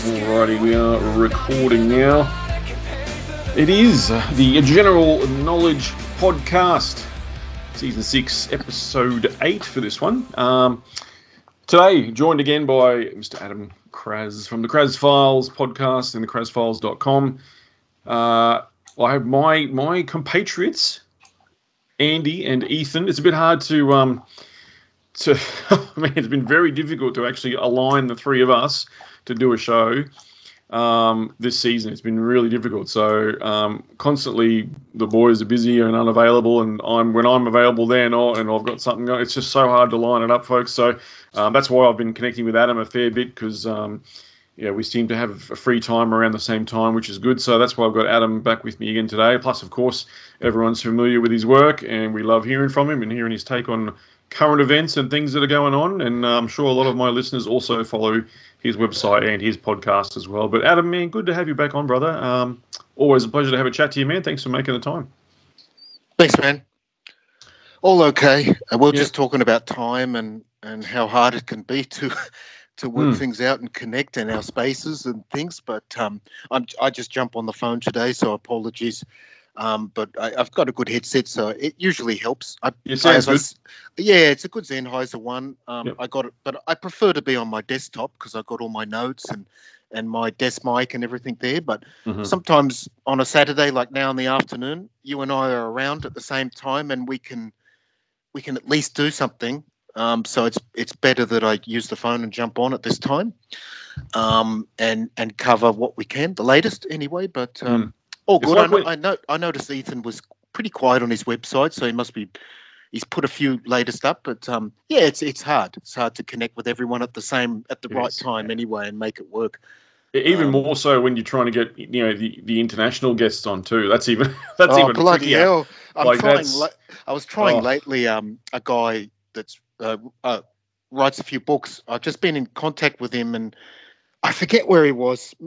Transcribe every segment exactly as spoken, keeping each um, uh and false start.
Alrighty, we are recording now. It is the General Knowledge Podcast, Season six, Episode eight for this one. Um, today, joined again by Mister Adam Kraz from the Kraz Files podcast and the kraz files dot com. Uh, I have my my compatriots, Andy and Ethan. It's a bit hard to... Um, to I mean, it's been very difficult to actually align the three of us to do a show um, this season. It's been really difficult. So um, constantly the boys are busy and unavailable, and I'm when I'm available they're not, and I've got something going. It's just so hard to line it up, folks. So um, that's why I've been connecting with Adam a fair bit, because um, yeah, we seem to have a free time around the same time, which is good. So that's why I've got Adam back with me again today. Plus, of course, everyone's familiar with his work, and we love hearing from him and hearing his take on current events and things that are going on. And I'm sure a lot of my listeners also follow his website and his podcast as well. But Adam, man, good to have you back on, brother. Um, always a pleasure to have a chat to you, man. Thanks for making the time. Thanks, man. All okay. Uh, we're yeah. just talking about time and, and how hard it can be to to work mm. things out and connect in our spaces and things. But um, I'm, I just jump on the phone today, so apologies. Um, but I, I've got a good headset, so it usually helps. I, it sounds I, good. I, yeah, it's a good Sennheiser one. Um, yep. I got it, but I prefer to be on my desktop because I've got all my notes and, and my desk mic and everything there. But mm-hmm. sometimes on a Saturday, like now in the afternoon, you and I are around at the same time, and we can we can at least do something. Um, so it's it's better that I use the phone and jump on at this time, um, and and cover what we can, the latest anyway. But um, mm. Oh, good. Like I, know, I, know, I noticed Ethan was pretty quiet on his website, so he must be. He's put a few latest up, but um, yeah, it's it's hard. It's hard to connect with everyone at the same at the it right is. time anyway, and make it work. Even um, more so when you're trying to get you know the, the international guests on too. That's even that's oh, even bloody trickier. hell! I'm like trying. La- I was trying oh. lately. Um, a guy that's uh, uh, writes a few books. I've just been in contact with him, and I forget where he was.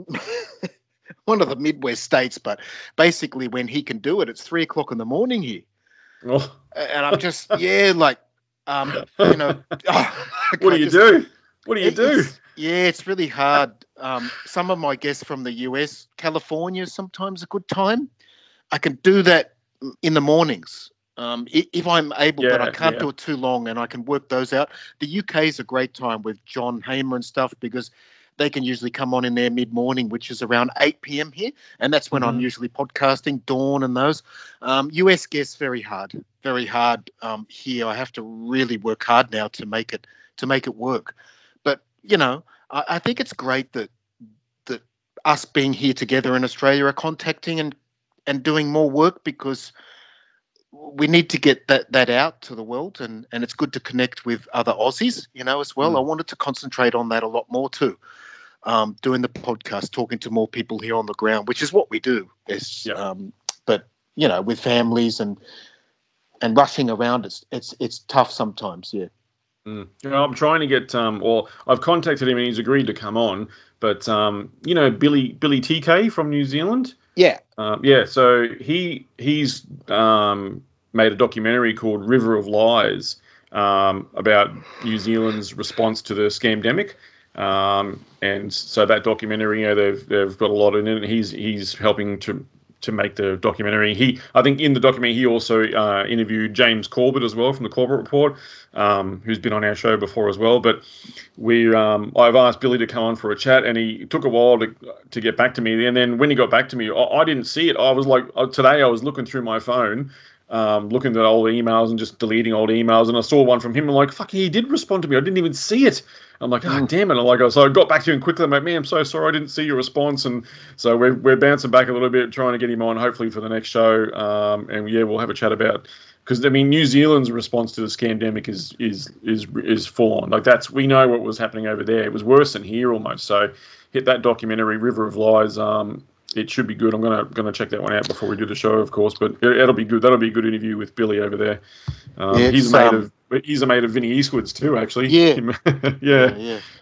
One of the Midwest states, but basically when he can do it, it's three o'clock in the morning here. Oh. And I'm just, yeah, like, um, you know. Oh, what do you just, do? What do you it, do? It's, yeah, it's really hard. Um, some of my guests from the U S, California is sometimes a good time. I can do that in the mornings um, if I'm able, yeah, but I can't yeah. do it too long, and I can work those out. The U K is a great time with John Hamer and stuff, because they can usually come on in there mid-morning, which is around eight p.m. here, and that's when mm-hmm. I'm usually podcasting, Dawn and those. Um, U S guests, very hard, very hard um, here. I have to really work hard now to make it to make it work. But, you know, I, I think it's great that that us being here together in Australia are contacting and, and doing more work, because we need to get that, that out to the world, and, and it's good to connect with other Aussies, you know, as well. Mm. I wanted to concentrate on that a lot more too. Um, doing the podcast, talking to more people here on the ground, which is what we do. Is, yeah. um, but you know, with families and and rushing around, it's it's it's tough sometimes. Yeah. Mm. You know, I'm trying to get. Um, or I've contacted him and he's agreed to come on. But um, you know, Billy Billy T K from New Zealand. Yeah. Um, yeah. So he he's um, made a documentary called River of Lies um, about New Zealand's response to the scamdemic. Um, and so that documentary, you know, they've they've got a lot in it. He's he's helping to to make the documentary. He, I think, in the documentary, he also uh, interviewed James Corbett as well from the Corbett Report, um, who's been on our show before as well. But we, um, I've asked Billy to come on for a chat, and he took a while to to get back to me. And then when he got back to me, I, I didn't see it. I was like, today I was looking through my phone. Um, looking at old emails and just deleting old emails, and I saw one from him. I'm like, fuck, he did respond to me. I didn't even see it. I'm like, oh, mm. damn it. I'm like, so I got back to him quickly. I'm like, man, I'm so sorry I didn't see your response. And so we're we're bouncing back a little bit, trying to get him on, hopefully for the next show. Um, and yeah, we'll have a chat about, because I mean, New Zealand's response to the scamdemic is is is is full on. Like that's, we know what was happening over there. It was worse than here almost. So hit that documentary, River of Lies. Um, it should be good. I'm gonna gonna check that one out before we do the show, of course. But it, it'll be good. That'll be a good interview with Billy over there. Um, yeah, he's a mate um, of he's a mate of Vinny Eastwood's too, actually. Yeah, yeah. yeah, yeah.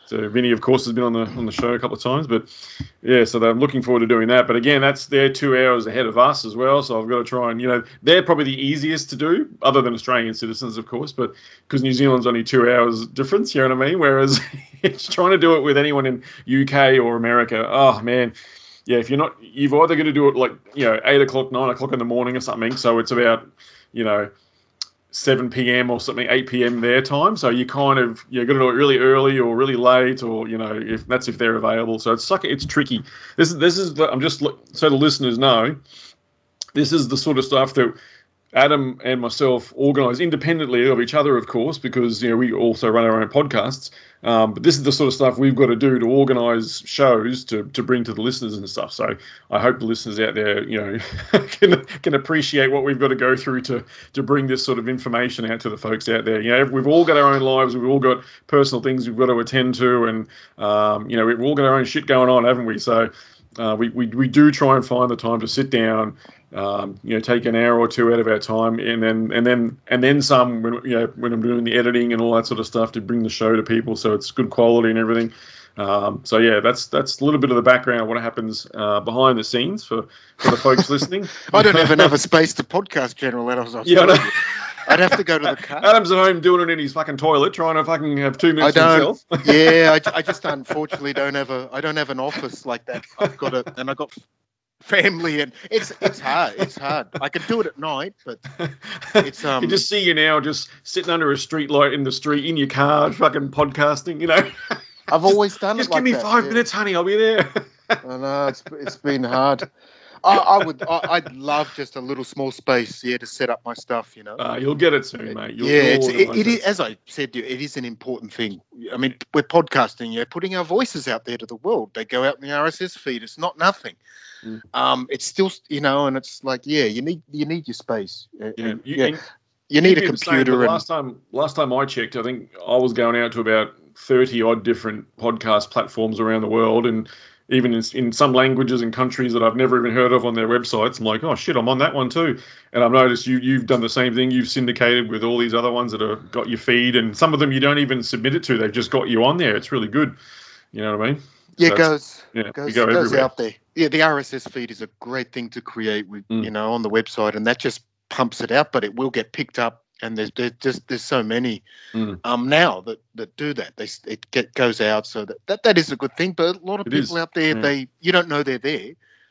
So Vinny, of course, has been on the on the show a couple of times, but yeah, so I'm looking forward to doing that. But again, that's they're two hours ahead of us as well, so I've got to try and, you know, they're probably the easiest to do, other than Australian citizens, of course, but because New Zealand's only two hours difference, you know what I mean? Whereas it's trying to do it with anyone in U K or America, oh man, yeah, if you're not, you've either going to do it like, you know, eight o'clock, nine o'clock in the morning or something, so it's about, you know, seven p.m. or something, eight p.m. their time. So you kind of, you're going to do it really early or really late, or, you know, if that's if they're available. So it's suck, it's tricky. This is, this is the, I'm just, so the listeners know, this is the sort of stuff that Adam and myself organise independently of each other, of course, because, you know, we also run our own podcasts. Um, but this is the sort of stuff we've got to do to organise shows to, to bring to the listeners and stuff. So I hope the listeners out there, you know, can can appreciate what we've got to go through to to bring this sort of information out to the folks out there. You know, we've all got our own lives, we've all got personal things we've got to attend to, and um, you know, we've all got our own shit going on, haven't we? So uh, we, we we do try and find the time to sit down. Um, you know, take an hour or two out of our time, and then and then and then some when you know when I'm doing the editing and all that sort of stuff to bring the show to people, so it's good quality and everything. Um, so yeah, that's that's a little bit of the background of what happens uh, behind the scenes for, for the folks listening. I don't even have a space to podcast, General Adams. Yeah, I'd have to go to the car. Adam's at home doing it in his fucking toilet, trying to fucking have two minutes I don't, to himself. yeah, I, I just unfortunately don't have a I don't have an office like that. I've got a and I got. family, and it's it's hard. It's hard. I could do it at night, but it's um. You just see you now, just sitting under a street light in the street in your car, fucking podcasting. You know. I've always done just it. Just give like me that, five yeah. minutes, honey. I'll be there. I know it's it's been hard. I, I would. I, I'd love just a little small space, yeah, to set up my stuff. You know. Uh, you'll get it soon, mate. You'll, yeah, you'll it's, it, it is. it. As I said to you, it is an important thing. I mean, we're podcasting. Yeah, putting our voices out there to the world. They go out in the R S S feed. It's not nothing. Mm. Um, it's still, you know, and it's like, yeah, you need you need your space. Yeah, and, you, yeah. And you need a computer. Same, and, last time, last time I checked, I think I was going out to about thirty odd different podcast platforms around the world, and even in, in some languages and countries that I've never even heard of on their websites. I'm like, oh shit, I'm on that one too. And I've noticed you you've done the same thing. You've syndicated with all these other ones that have got your feed, and some of them you don't even submit it to. They've just got you on there. It's really good. You know what I mean? Yeah, so it goes, yeah, goes, go goes everywhere. out there. Yeah, the R S S feed is a great thing to create with, Mm. you know, on the website, and that just pumps it out. But it will get picked up, and there's, there's just there's so many Mm. um now that, that do that. They it get goes out, so that, that that is a good thing. But a lot of It people is, out there, yeah. they you don't know they're there.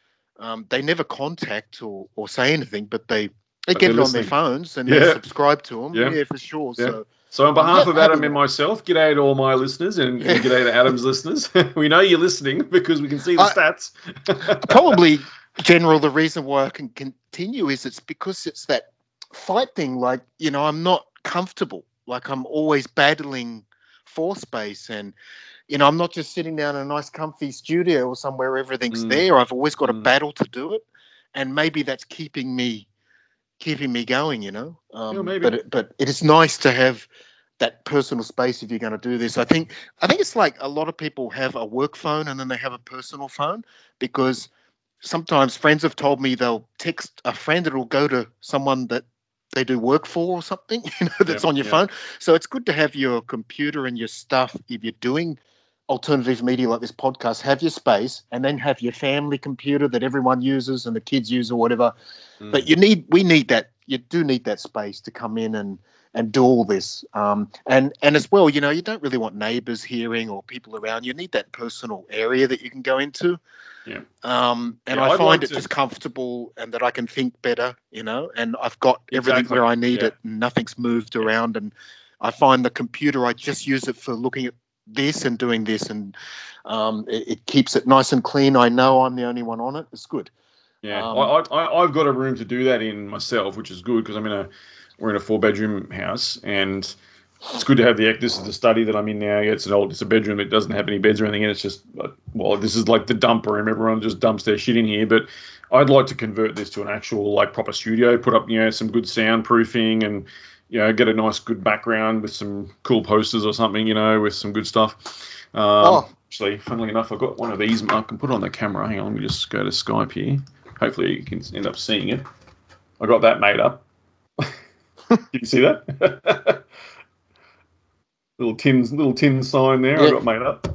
Um, they never contact or, or say anything, but they they But get they're it on their listening. phones and Yeah. they subscribe to them. Yeah. Yeah, for sure. Yeah. So. So on behalf Yeah, of Adam having and that. myself, g'day to all my listeners, and, and g'day to Adam's listeners. We know you're listening because we can see the I- stats. Probably, General, the reason why I can continue is it's because it's that fight thing. Like, you know, I'm not comfortable. Like, I'm always battling for space, and, you know, I'm not just sitting down in a nice comfy studio or somewhere where everything's Mm. there. I've always got a Mm. battle to do it, and maybe that's keeping me keeping me going, you know. Um, Yeah, maybe. But it, but it is nice to have that personal space if you're going to do this. I think I think it's like a lot of people have a work phone and then they have a personal phone, because sometimes friends have told me they'll text a friend that will go to someone that they do work for or something, you know, that's Yeah, on your yeah. phone. So it's good to have your computer and your stuff if you're doing alternative media like this podcast. Have your space, and then have your family computer that everyone uses and the kids use or whatever. Mm. But you need, we need that. You do need that space to come in and and do all this. Um, and and as well, you know, you don't really want neighbours hearing or people around. You need that personal area that you can go into. Yeah. Um, and Yeah, I I'd find like it to- just comfortable, and that I can think better, you know. And I've got everything Exactly, where I need yeah. it. And nothing's moved around. And I find the computer, I just use it for looking at this and doing this, and um, it, it keeps it nice and clean. I know I'm the only one on it. It's good. Yeah, Um, I, I, I've got a room to do that in myself, which is good because I'm in a we're in a four bedroom house, and it's good to have the this is the study that I'm in now. Yeah, it's an old it's a bedroom. It doesn't have any beds or anything in it. It's just uh, well, this is like the dump room. Everyone just dumps their shit in here. But I'd like to convert this to an actual like proper studio. Put up you know some good soundproofing and you know get a nice good background with some cool posters or something. You know with some good stuff. Um, Oh. Actually, funnily enough, I've got one of these. I can put it on the camera. Hang on, let me just go to Skype here. Hopefully you can end up seeing it. I got that made up. Did you see that? little tin little tin sign there. Yeah. I got made up.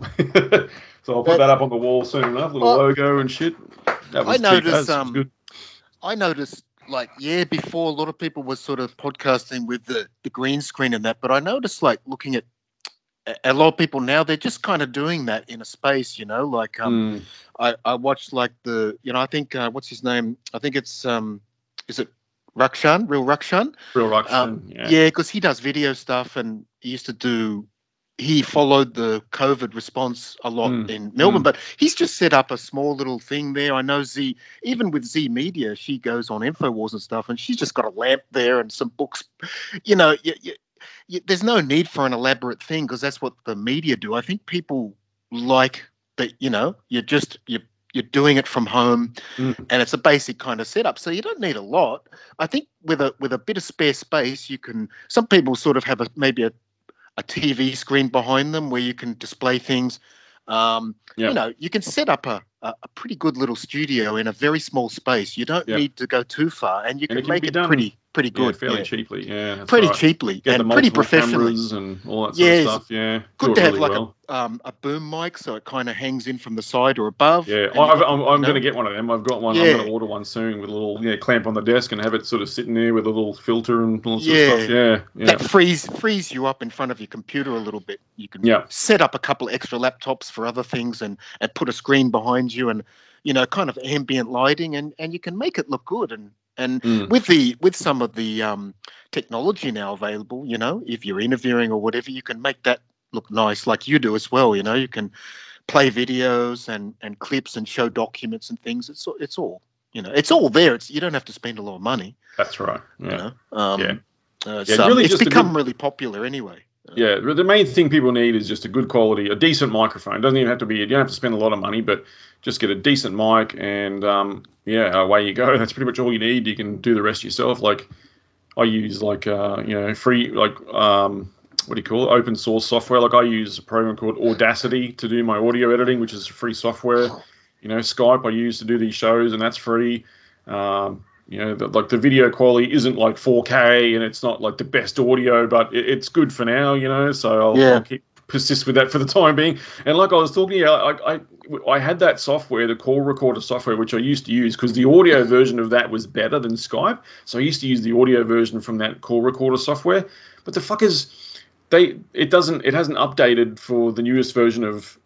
So I'll put But- that up on the wall soon enough. Little Well, logo and shit. That was I cheap noticed, as. It was um, good. I noticed, like, yeah, before a lot of people were sort of podcasting with the, the green screen and that, but I noticed, like, looking at a- a lot of people now, they're just kind of doing that in a space, you know, like, um, Mm. I, I watched, like, the, you know, I think, uh, what's his name? I think it's, um, is it Rakshan, Real Rakshan? Real Ruxton. Um, yeah. yeah, because he does video stuff and he used to do, he followed the COVID response a lot Mm, in Melbourne, mm. but he's just set up a small little thing there. I know Z, even with Z Media, she goes on InfoWars and stuff, and she's just got a lamp there and some books. You know, you, you, you, there's no need for an elaborate thing because that's what the media do. I think people like that, you know, you're just, you you're doing it from home Mm. and it's a basic kind of setup. So you don't need a lot. I think with a with a bit of spare space, you can, some people sort of have a maybe a, a T V screen behind them where you can display things. Um, Yep. You know, you can set up a, a, a pretty good little studio in a very small space. You don't Yep. need to go too far, and you And can, it can make be it done, pretty pretty Yeah, good, fairly yeah. cheaply. Yeah, that's pretty right. cheaply Get the and pretty multiple professionally. cameras and all that sort Yeah, of it's stuff. Yeah, Good do it to have really like well. a um, a boom mic, so it kind of hangs in from the side or above. Yeah, and you I've, can, I'm, you I'm know. going to get one of them. I've got one. I'm Yeah. going to order one soon with a little yeah, clamp on the desk and have it sort of sitting there with a little filter and all that sort Yeah. of stuff. Yeah, yeah. That frees frees you up in front of your computer a little bit. You can Yeah. set up a couple extra laptops for other things and, and put a screen behind you and, you know, kind of ambient lighting, and, and you can make it look good. And and Mm. with the with some of the um, technology now available, you know, if you're interviewing or whatever, you can make that look nice, like you do as well. You know, you can play videos and, and clips and show documents and things. It's all- it's all you know, it's all there. It's you don't have to spend a lot of money. That's right. Yeah. You know, um, Yeah. uh, Yeah, so really it's just a become good- really popular anyway. Yeah, the main thing people need is just a good quality, a decent microphone. It doesn't even have to be, you don't have to spend a lot of money, but just get a decent mic and, um, yeah, away you go. That's pretty much all you need. You can do the rest yourself. Like, I use, like, uh, you know, free, like, um, what do you call it, open source software. Like, I use a program called Audacity to do my audio editing, which is free software. You know, Skype I use to do these shows, and that's free. Um, You know, the, like the video quality isn't like four K and it's not like the best audio, but it, it's good for now, you know. So I'll, Yeah. I'll keep persist with that for the time being. And like I was talking, yeah, I, I I had that software, the call recorder software, which I used to use because the audio version of that was better than Skype. So I used to use the audio version from that call recorder software. But the fuckers, they it doesn't it hasn't updated for the newest version of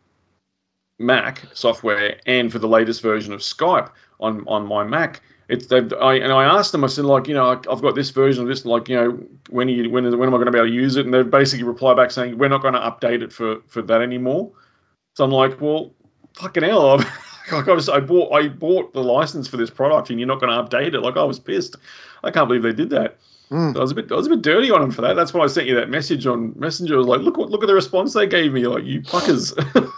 Mac software and for the latest version of Skype on on my Mac. It's they've I and I asked them. I said, like, you know, I've got this version of this. Like, you know, when are you, when when am I going to be able to use it? And they basically reply back saying we're not going to update it for, for that anymore. So I'm like, well, fucking hell! Like I was, I bought I bought the license for this product, and you're not going to update it. Like I was pissed. I can't believe they did that. Mm. I was a bit I was a bit dirty on them for that. That's why I sent you that message on Messenger. I was like, look what look at the response they gave me. Like, you fuckers.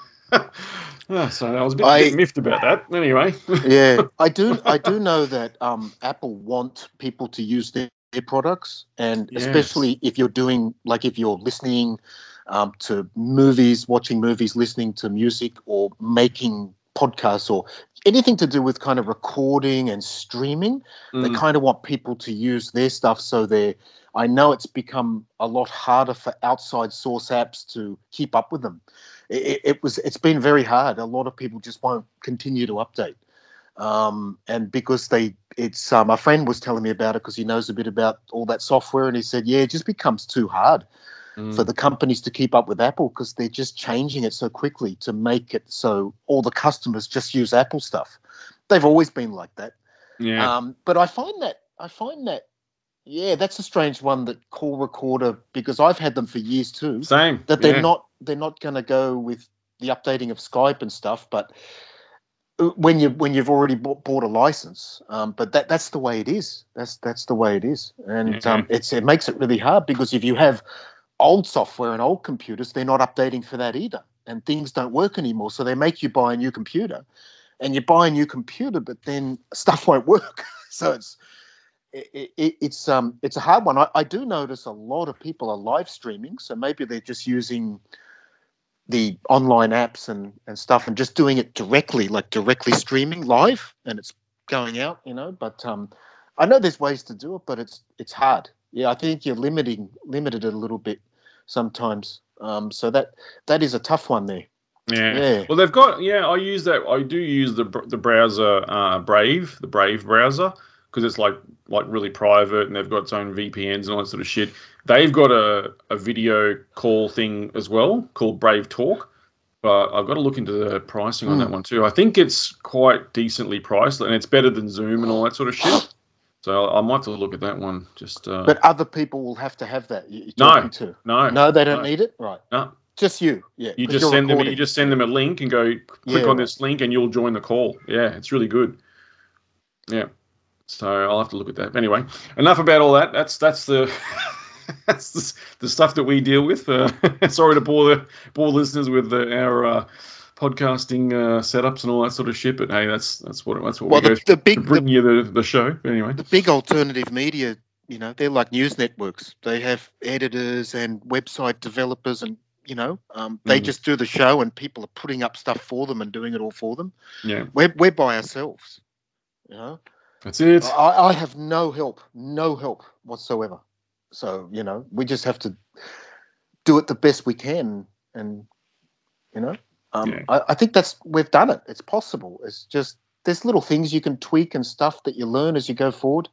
Ah, so I was a bit, I- bit miffed about that. Anyway. Yeah, I do. I do know that um, Apple want people to use their, their products, and Yes. especially if you're doing, like, if you're listening um, to movies, watching movies, listening to music, or making podcasts, or anything to do with kind of recording and streaming. They Mm. kind of want people to use their stuff, so they're. I know it's become a lot harder for outside source apps to keep up with them. It, it was. It's been very hard. A lot of people just won't continue to update, um, and because they, it's. Um, my friend was telling me about it because he knows a bit about all that software, and he said, yeah, it just becomes too hard Mm. for the companies to keep up with Apple because they're just changing it so quickly to make it so all the customers just use Apple stuff. They've always been like that. Yeah. Um, but I find that I find that yeah, that's a strange one, that call recorder, because I've had them for years too. Same. That they're yeah. not they're not going to go with the updating of Skype and stuff, but when you when you've already bought, bought a license, um, but that that's the way it is. That's that's the way it is, and Yeah. um, it's it makes it really hard because if you have old software and old computers, they're not updating for that either, and things don't work anymore. So they make you buy a new computer, and you buy a new computer, but then stuff won't work. So it's it, it, it's um it's a hard one. I, I do notice a lot of people are live streaming, so maybe they're just using the online apps and, and stuff and just doing it directly, like directly streaming live, and it's going out, you know. But um, I know there's ways to do it, but it's it's hard. Yeah, I think you're limiting limited it a little bit sometimes. Um, so that that is a tough one there. Yeah. Yeah. Well, they've got. Yeah, I use that. I do use the the browser uh, Brave, the Brave browser, because it's like like really private, and they've got its own V P Ns and all that sort of shit. They've got a, a video call thing as well called Brave Talk. But I've got to look into the pricing on Mm. that one too. I think it's quite decently priced, and it's better than Zoom and all that sort of shit. So I might have to look at that one. Just uh, But other people will have to have that. You're No, talking to. no, No, they don't no. need it. Right. no. Just you. Yeah. You 'cause just you're send them. You recording. just send them a link and go click Yeah, on right. this link, and you'll join the call. Yeah, it's really good. Yeah. So I'll have to look at that. Anyway, enough about all that. That's that's the that's the, the stuff that we deal with. Uh, sorry to bore the bore listeners with the, our uh, podcasting uh, setups and all that sort of shit. But hey, that's that's what that's what Well, we go the, through the big to bring the, you the, the show. Anyway. the big alternative media, you know, they're like news networks. They have editors and website developers, and you know, um, they Mm. just do the show, and people are putting up stuff for them and doing it all for them. Yeah, We're we're by ourselves. You know, that's it. I, I have no help, no help whatsoever. So you know, we just have to do it the best we can, and you know, um, Yeah. I, I think that's we've done it. It's possible. It's just there's little things you can tweak and stuff that you learn as you go forward.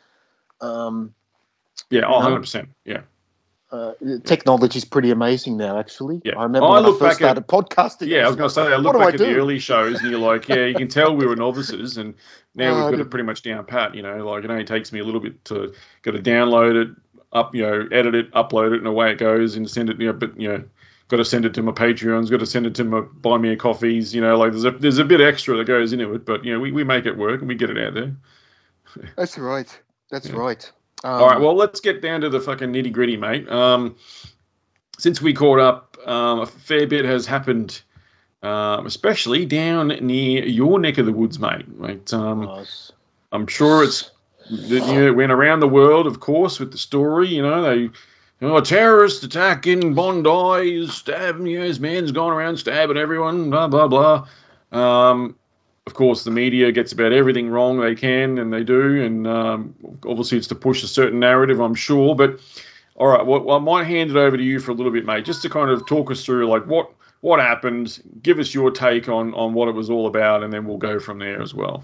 Um, Yeah, you oh, know, one hundred percent. Yeah. uh, technology is pretty amazing now. Actually, Yeah. I remember I when I look first back at- started podcasting. Yeah, I was going to say, I what look do back I at do? the early shows, and you're like, yeah, you can tell we were novices, and now Oh, I we've got it didn't- pretty much down pat. You know, like it only takes me a little bit to got to download it, up, you know, edit it, upload it, and away it goes, and send it. You know, but you know, got to send it to my Patreons, got to send it to my buy me a coffees. You know, like there's a there's a bit extra that goes into it, but you know, we, we make it work and we get it out there. That's right. That's Yeah. right. Um, All right, well, let's get down to the fucking nitty gritty, mate. Um, since we caught up, um, a fair bit has happened, um, especially down near your neck of the woods, mate. Mate, um, oh, it's- I'm sure it's you know, it went around the world, of course, with the story. You know, they, you know, a terrorist attack in Bondi, stabbing, you know, this man's gone around stabbing everyone, blah blah blah. Um, of course, the media gets about everything wrong they can, and they do, and um, obviously it's to push a certain narrative, I'm sure. But all right, well, I might hand it over to you for a little bit, mate, just to kind of talk us through like what what happened, give us your take on on what it was all about, and then we'll go from there as well.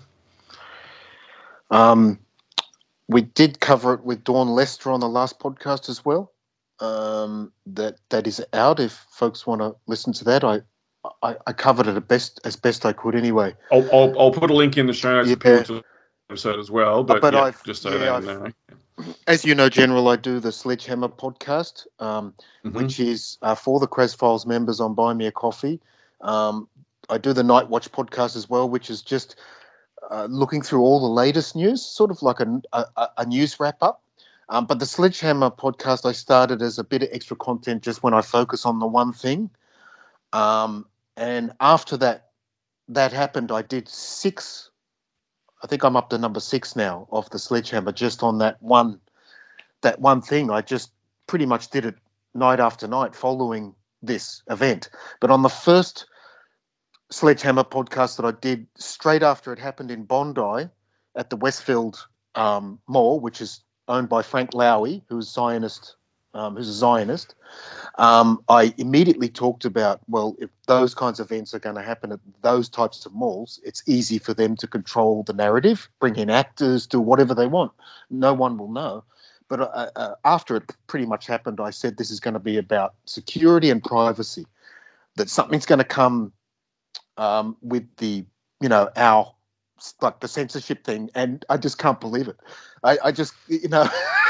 Um, we did cover it with Dawn Lester on the last podcast as well. Um, that that is out. If folks want to listen to that, I, I I covered it as best as best I could anyway. I'll I'll, I'll put a link in the show notes Yeah. for people to the episode as well. But, But yeah, I've- just so yeah, they I've- know. As you know, General, I do the Sledgehammer podcast, um, Mhm. which is uh, for the Cres Files members on Buy Me a Coffee. Um, I do the Night Watch podcast as well, which is just uh, looking through all the latest news, sort of like a, a, a news wrap up. Um, but the Sledgehammer podcast I started as a bit of extra content just when I focus on the one thing. Um, and after that, that happened, I did six. I think I'm up to number six now of the Sledgehammer, just on that one, that one thing. I just pretty much did it night after night following this event. But on the first Sledgehammer podcast that I did straight after it happened in Bondi at the Westfield um, Mall, which is owned by Frank Lowy, who's Zionist, um, who's a Zionist, um, I immediately talked about, well, if those kinds of events are going to happen at those types of malls, it's easy for them to control the narrative, bring in actors, do whatever they want. No one will know. But uh, uh, after it pretty much happened, I said this is going to be about security and privacy, that something's going to come um, with the, you know, our, like the censorship thing, and I just can't believe it. I, I just, you know,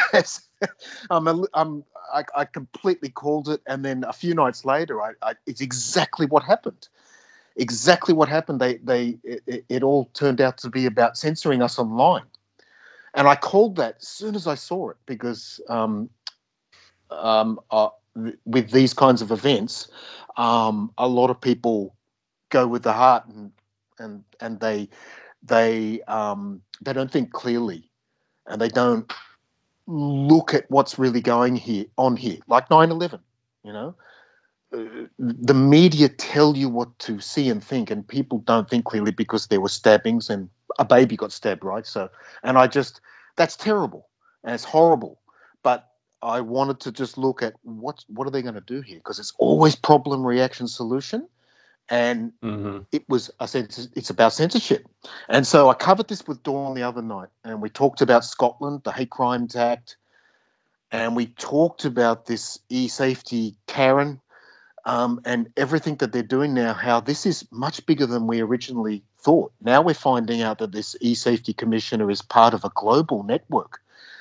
I'm, a, I'm, I, I completely called it, and then a few nights later, I, I, it's exactly what happened. Exactly what happened. They, they, it, it all turned out to be about censoring us online, and I called that as soon as I saw it, because um, um, uh, with these kinds of events, um, a lot of people go with the heart, and and and they they um, they don't think clearly, and they don't look at what's really going here on here, like nine eleven, you know. Uh, the media tell you what to see and think, and people don't think clearly because there were stabbings and a baby got stabbed, right? So, and I just, that's terrible and it's horrible. But I wanted to just look at what what are they going to do here, because it's always problem, reaction, solution, and Mm-hmm. it was I said it's, it's about censorship, and so I covered this with Dawn the other night, and we talked about Scotland, the Hate Crimes Act, and we talked about this e-safety Karen, um, and everything that they're doing now. How this is much bigger than we originally thought. Now we're finding out that this e-safety commissioner is part of a global network,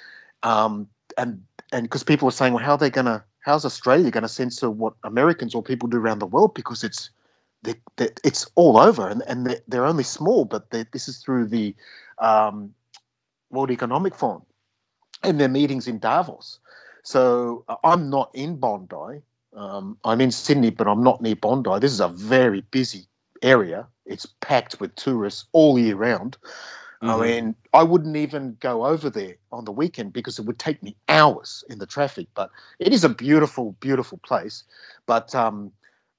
um, and and because people are saying, well, how are they going to, how's Australia going to censor what Americans or people do around the world, because it's they, they, it's all over, and, and they're, they're only small, but this is through the um, World Economic Forum and their meetings in Davos. So uh, I'm not in Bondi. Um, I'm in Sydney, but I'm not near Bondi. This is a very busy area. It's packed with tourists all year round. Mm-hmm. I mean, I wouldn't even go over there on the weekend because it would take me hours in the traffic. But it is a beautiful, beautiful place. But um,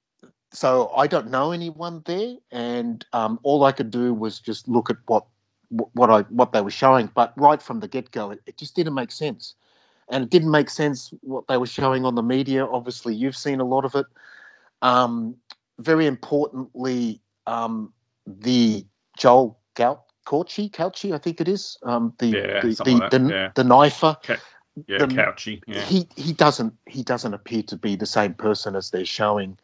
so I don't know anyone there, and um, all I could do was just look at what what I what they were showing. But right from the get-go, it, it just didn't make sense. And it didn't make sense what they were showing on the media. Obviously, you've seen a lot of it. Um, very importantly, um, the Joel Gout. Couchy, Couchy, I think it is. Um, the yeah, the the, like the, yeah. the knifer. Okay. Yeah, the, Couchy. Yeah. He he doesn't he doesn't appear to be the same person as they're showing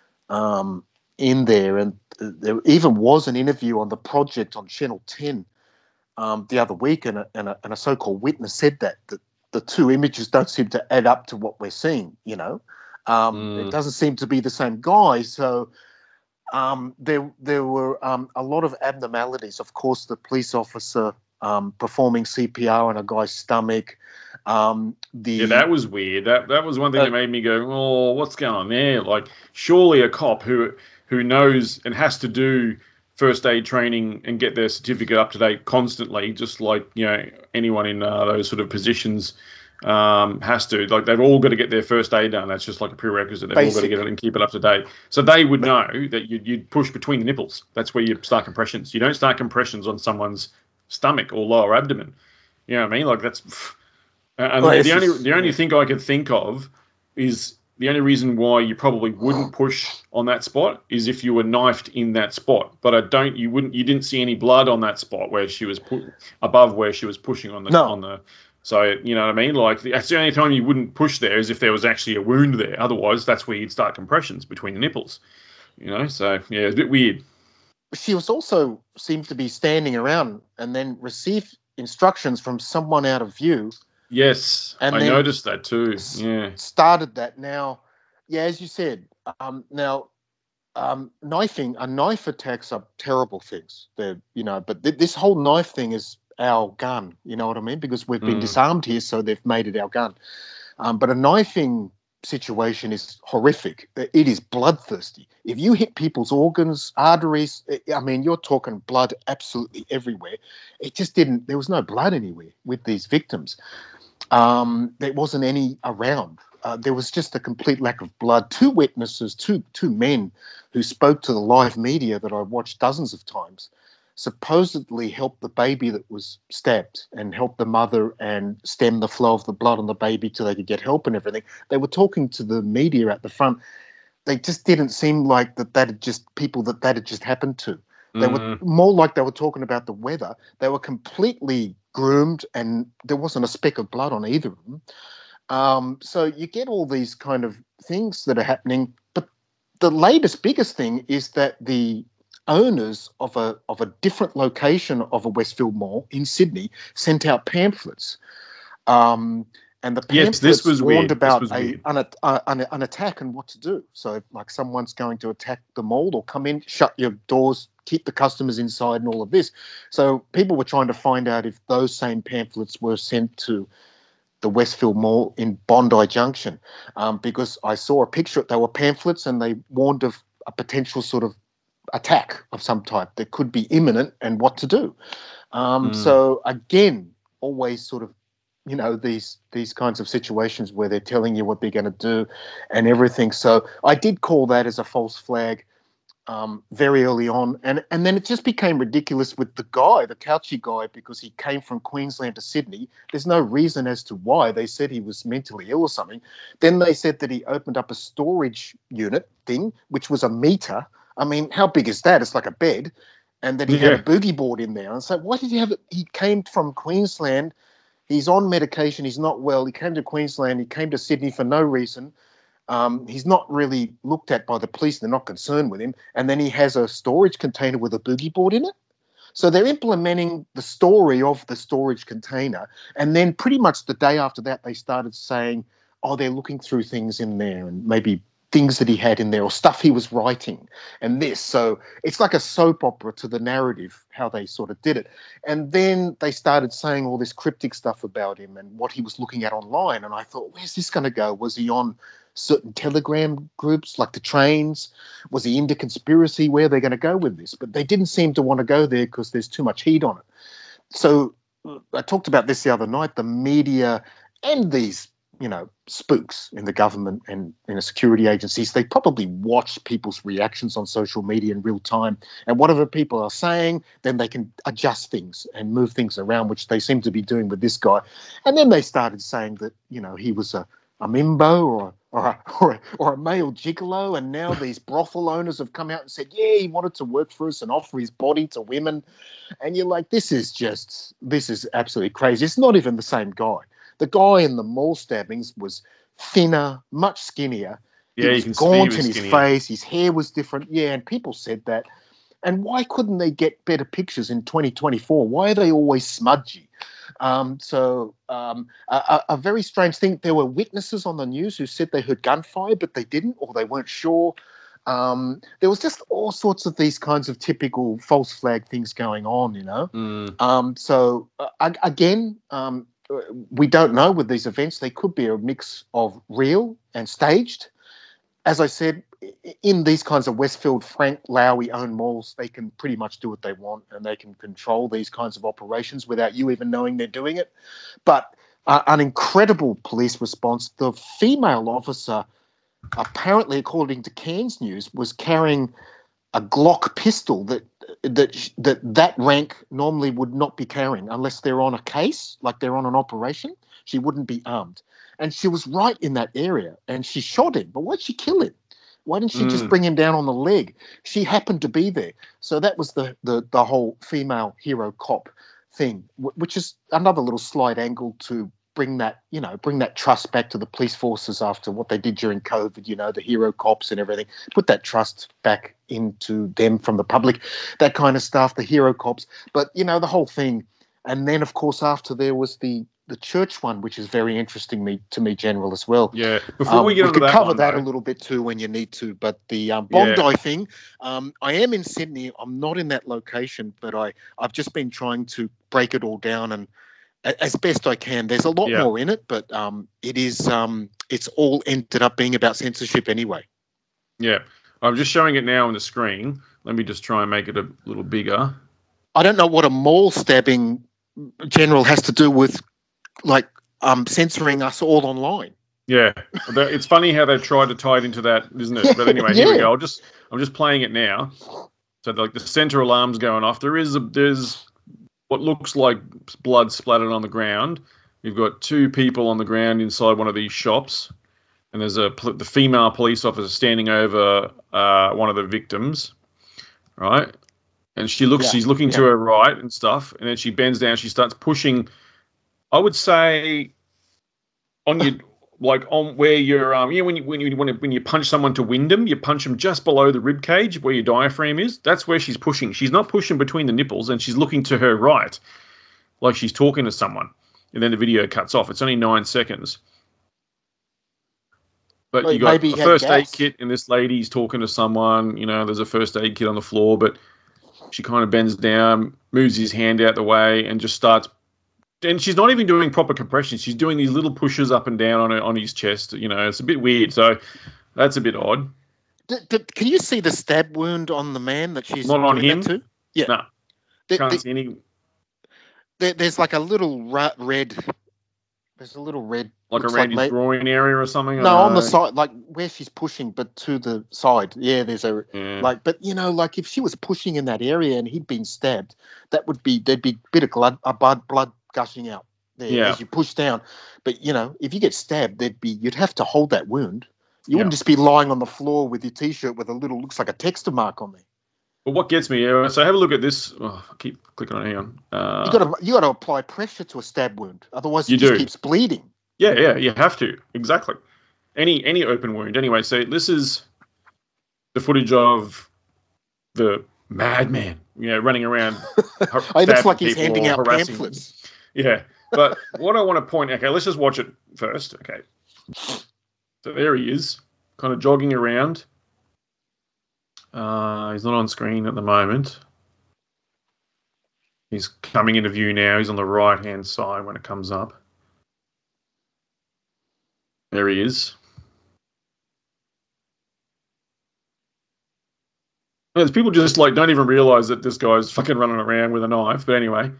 um, in there. And there even was an interview on the project on Channel ten um, the other week, and a, and a, and a so-called witness said that, that the two images don't seem to add up to what we're seeing. You know, um, mm. It doesn't seem to be the same guy. So. Um, there, there were um, a lot of abnormalities. Of course, the police officer um, performing C P R on a guy's stomach. Um, the yeah, that was weird. That that was one thing uh, that made me go, "Oh, what's going on there?" Like, surely a cop who who knows and has to do first aid training and get their certificate up to date constantly, just like you know anyone in uh, those sort of positions. Um, has to like they've all got to get their first aid done. That's just like a prerequisite. They've Basic. all got to get it and keep it up to date. So they would know that you'd, you'd push between the nipples. That's where you start compressions. You don't start compressions on someone's stomach or lower abdomen. You know what I mean? Like that's. And well, the, the only just, the only yeah. thing I could think of is the only reason why you probably wouldn't push on that spot is if you were knifed in that spot. But I don't. You wouldn't. You didn't see any blood on that spot where she was pu- above where she was pushing on the no. on the. So, you know what I mean? Like, that's the only time you wouldn't push there is if there was actually a wound there. Otherwise, that's where you'd start compressions between the nipples. You know? So, yeah, it's a bit weird. She was also seemed to be standing around and then received instructions from someone out of view. Yes, and I noticed that too. Yeah. Started that. Now, yeah, as you said, um, now, um, knifing, a knife attacks are terrible things. They're, you know, but th- this whole knife thing is our gun, you know what I mean? Because we've been mm. disarmed here, so they've made it our gun. Um, but a knifing situation is horrific. It is bloodthirsty. If you hit people's organs, arteries, I mean, you're talking blood absolutely everywhere. It just didn't, there was no blood anywhere with these victims. Um, there wasn't any around. Uh, there was just a complete lack of blood. Two witnesses, two two men who spoke to the live media that I watched dozens of times, supposedly helped the baby that was stabbed and helped the mother and stem the flow of the blood on the baby till they could get help and everything. They were talking to the media at the front. They just didn't seem like that that had just people that that had just happened to. They mm. were more like they were talking about the weather. They were completely groomed and there wasn't a speck of blood on either of them. Um, so you get all these kind of things that are happening. But the latest, biggest thing is that the owners of a of a different location of a Westfield Mall in Sydney sent out pamphlets, um, and the pamphlets yes, this was warned weird. about was a an, an, an attack and what to do. So, like, someone's going to attack the mall or come in, shut your doors, keep the customers inside, and all of this. So, people were trying to find out if those same pamphlets were sent to the Westfield Mall in Bondi Junction, um, because I saw a picture. They were pamphlets, and they warned of a potential sort of attack of some type that could be imminent and what to do. Um, mm. So again, always sort of, you know, these these kinds of situations where they're telling you what they're going to do and everything. So I did call that as a false flag. um, very early on. And, and then it just became ridiculous with the guy, the Couchy guy, because he came from Queensland to Sydney. There's no reason as to why. They said he was mentally ill or something. Then they said that he opened up a storage unit thing, which was a meter. I mean, how big is that? It's like a bed. And that he Yeah. had a boogie board in there. And so why did he have it? He came from Queensland. He's on medication. He's not well. He came to Queensland. He came to Sydney for no reason. Um, he's not really looked at by the police. They're not concerned with him. And then he has a storage container with a boogie board in it. So they're implementing the story of the storage container. And then pretty much the day after that, they started saying, oh, they're looking through things in there and maybe things that he had in there or stuff he was writing and this. So it's like a soap opera to the narrative, how they sort of did it. And then they started saying all this cryptic stuff about him and what he was looking at online. And I thought, where's this going to go? Was he on certain Telegram groups like the trains? Was he into conspiracy? Where are they going to go with this? But they didn't seem to want to go there because there's too much heat on it. So I talked about this the other night, the media and these, you know, spooks in the government and in the security agencies, they probably watch people's reactions on social media in real time. And whatever people are saying, then they can adjust things and move things around, which they seem to be doing with this guy. And then they started saying that, you know, he was a, a mimbo or, or, a, or, a, or a male gigolo. And now these brothel owners have come out and said, yeah, he wanted to work for us and offer his body to women. And you're like, this is just, this is absolutely crazy. It's not even the same guy. The guy in the mall stabbings was thinner, much skinnier. Yeah, he you can was see gaunt he in was his skinnier. face. His hair was different. Yeah, and people said that. And why couldn't they get better pictures in twenty twenty-four? Why are they always smudgy? Um, so um, a, a very strange thing. There were witnesses on the news who said they heard gunfire, but they didn't, or they weren't sure. Um, there was just all sorts of these kinds of typical false flag things going on, you know. Mm. Um, so uh, again, um, we don't know with these events. They could be a mix of real and staged. As I said, in these kinds of Westfield, Frank Lowy owned malls, they can pretty much do what they want and they can control these kinds of operations without you even knowing they're doing it. But uh, an incredible police response. The female officer, apparently, according to Cairns News, was carrying a Glock pistol that that that that rank normally would not be carrying unless they're on a case, like they're on an operation. She wouldn't be armed. And she was right in that area and she shot him. But why'd she kill him? Why didn't she Mm. just bring him down on the leg? She happened to be there. So that was the the, the whole female hero cop thing, which is another little slight angle to bring that, you know, bring that trust back to the police forces after what they did during COVID, you know, the hero cops and everything, put that trust back into them from the public, that kind of stuff, the hero cops. But, you know, the whole thing. And then, of course, after there was the, the church one, which is very interesting me, to me, General, as well. Yeah. Before Um, we get we onto could that cover one, that though, a little bit too when you need to. But the um, Bondi Yeah. thing, um, I am in Sydney. I'm not in that location, but I, I've just been trying to break it all down and a- as best I can. There's a lot Yeah. more in it, but um, it is um, it's all ended up being about censorship anyway. Yeah. I'm just showing it now on the screen. Let me just try and make it a little bigger. I don't know what a mall stabbing, General, has to do with like um, censoring us all online. Yeah. The- It's funny how they tried to tie it into that, isn't it? But anyway, here we Yeah. go. I'll just I'm just playing it now. So like the center alarm's going off. There is a, there's what looks like blood splattered on the ground. You've got two people on the ground inside one of these shops, and there's a pol- the female police officer standing over uh, one of the victims, right? And she looks, Yeah, she's looking to yeah. her right and stuff, and then she bends down. She starts pushing. I would say on your like on where you're um you know when you when you when, when you punch someone to wind them, you punch them just below the rib cage where your diaphragm is. That's where she's pushing. She's not pushing between the nipples, and she's looking to her right, like she's talking to someone. And then the video cuts off. It's only nine seconds. But Well, you got maybe a he had first aid gas. kit, and this lady's talking to someone. You know, there's a first aid kit on the floor, but she kind of bends down, moves his hand out the way, and just starts. And she's not even doing proper compression. She's doing these little pushes up and down on her, on his chest. You know, it's a bit weird. So that's a bit odd. D- d- can you see the stab wound on the man that she's Not on doing him? that to? Yeah. No, The- can't the- see any. there, there's like a little ra- red. There's a little red Like Looks around like his ma- groin area or something? No, on the Uh, side, like where she's pushing, but to the side. Yeah, there's a Yeah. like, but you know, like if she was pushing in that area and he'd been stabbed, that would be there'd be a bit of blood, uh, blood, blood gushing out there Yeah. as you push down. But you know, if you get stabbed, there'd be you'd have to hold that wound. You Yeah. wouldn't just be lying on the floor with your t-shirt with a little looks like a texter mark on there. But what gets me, uh, so have a look at this. Oh, I keep clicking on it. Hang on. Uh, You got to you got to apply pressure to a stab wound, otherwise it You just do. keeps bleeding. Yeah, yeah, you have to. Exactly. Any any open wound. Anyway, so this is the footage of the madman, you know, running around. har- It looks stabbing like he's people handing or out harassing- pamphlets. Yeah, but what I want to point. Okay, let's just watch it first. Okay, so there he is, kind of jogging around. Uh, he's not on screen at the moment. He's coming into view now. He's on the right hand side when it comes up. There he is. There's people just like don't even realize that this guy's fucking running around with a knife. But anyway.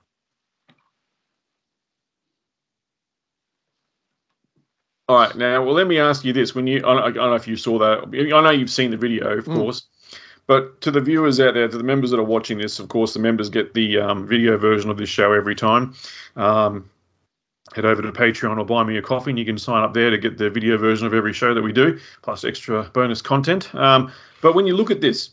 All right, now, well, let me ask you this. When you, I don't, I don't know if you saw that. I know you've seen the video, of Mm. course. But to the viewers out there, to the members that are watching this, of course, the members get the um, video version of this show every time. Um, head over to Patreon or buy me a coffee, and you can sign up there to get the video version of every show that we do, plus extra bonus content. Um, but when you look at this,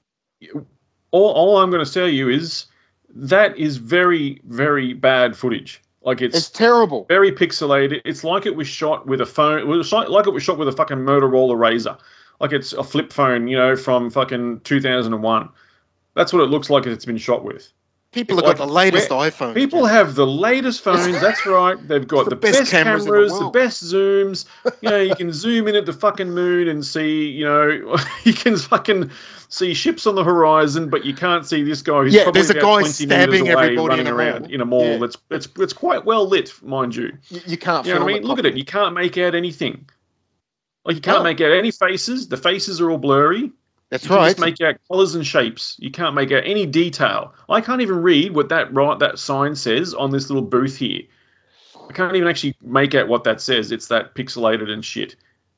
all, all I'm going to tell you is that is very, very bad footage. Like it's, It's terrible. very pixelated. It's like it was shot with a phone. It was like, like it was shot with a fucking Motorola Razr. Like it's a flip phone, you know, from fucking two thousand one. That's what it looks like it's been shot with. People have Like, got the latest where- iPhone. People have the latest phones. That's right. They've got the the, best best, cameras cameras, in the the, world. best zooms. You know, you can zoom in at the fucking moon and see, you know, you can fucking see ships on the horizon, but you can't see this guy who's Yeah, probably there's a about guy twenty stabbing meters away everybody running in a around mall. in a mall. Yeah. That's it's it's quite well lit, mind you. You, you can't. You know what I film mean? Look at it. You can't make out anything. Like you can't No. make out any faces. The faces are all blurry. That's You can right. just make out colours and shapes. You can't make out any detail. I can't even read what that right that sign says on this little booth here. I can't even actually make out what that says. It's that pixelated and shit.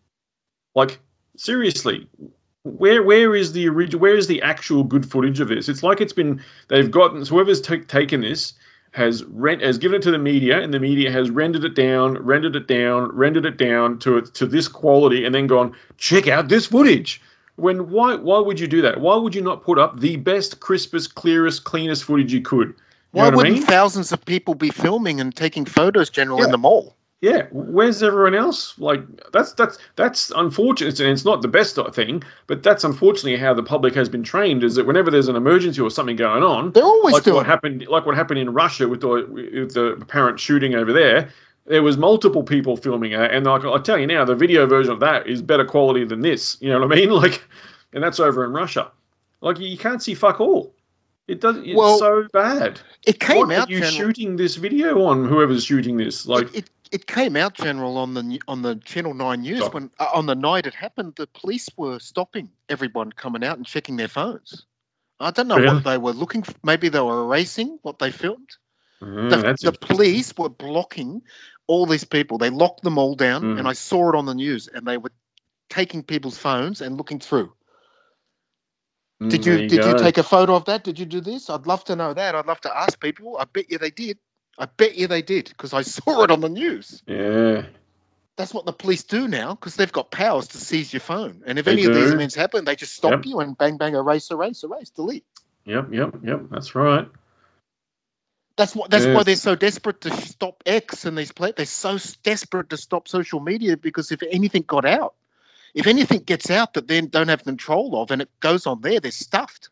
Like seriously, where where is the original? Where is the actual good footage of this? It's like it's been they've gotten so whoever's t- taken this has rent has given it to the media, and the media has rendered it down, rendered it down, rendered it down to to this quality, and then gone check out this footage. When why why would you do that? Why would you not put up the best, crispest, clearest, cleanest footage you could? You Why know what I wouldn't mean? thousands of people be filming and taking photos, General, Yeah. in the mall? Yeah, where's everyone else? Like that's that's that's unfortunate, and it's not the best thing, but that's unfortunately how the public has been trained. Is that whenever there's an emergency or something going on, They're always like doing what it. happened, like what happened in Russia with the with the apparent shooting over there. There was multiple people filming it, and like I tell you now, the video version of that is better quality than this. You know what I mean? Like, and that's over in Russia. Like you can't see fuck all. It does. It's Well, so bad. It came What out, are you General. shooting this video on? Whoever's shooting this, like. it, it, it came out, General, on the on the Channel Nine News Stop. when uh, on the night it happened. The police were stopping everyone coming out and checking their phones. I don't know Really? what they were looking for. Maybe they were erasing what they filmed. Mm, The, that's the it. police were blocking all these people. They locked them all down, Mm. and I saw it on the news. And they were taking people's phones and looking through. Mm, Did there you did you go. take a photo of that? Did you do this? I'd love to know that. I'd love to ask people. I bet you they did. I bet you they did because I saw it on the news. Yeah. That's what the police do now because they've got powers to seize your phone. And if They any of these do. events happen, they just stop Yep. you and bang, bang, erase, erase, erase, delete. Yep. Yep. Yep. That's right. That's what. That's why Yes. they're so desperate to stop X and these pla They're so s- desperate to stop social media because if anything got out, if anything gets out that they don't have control of and it goes on there, they're stuffed.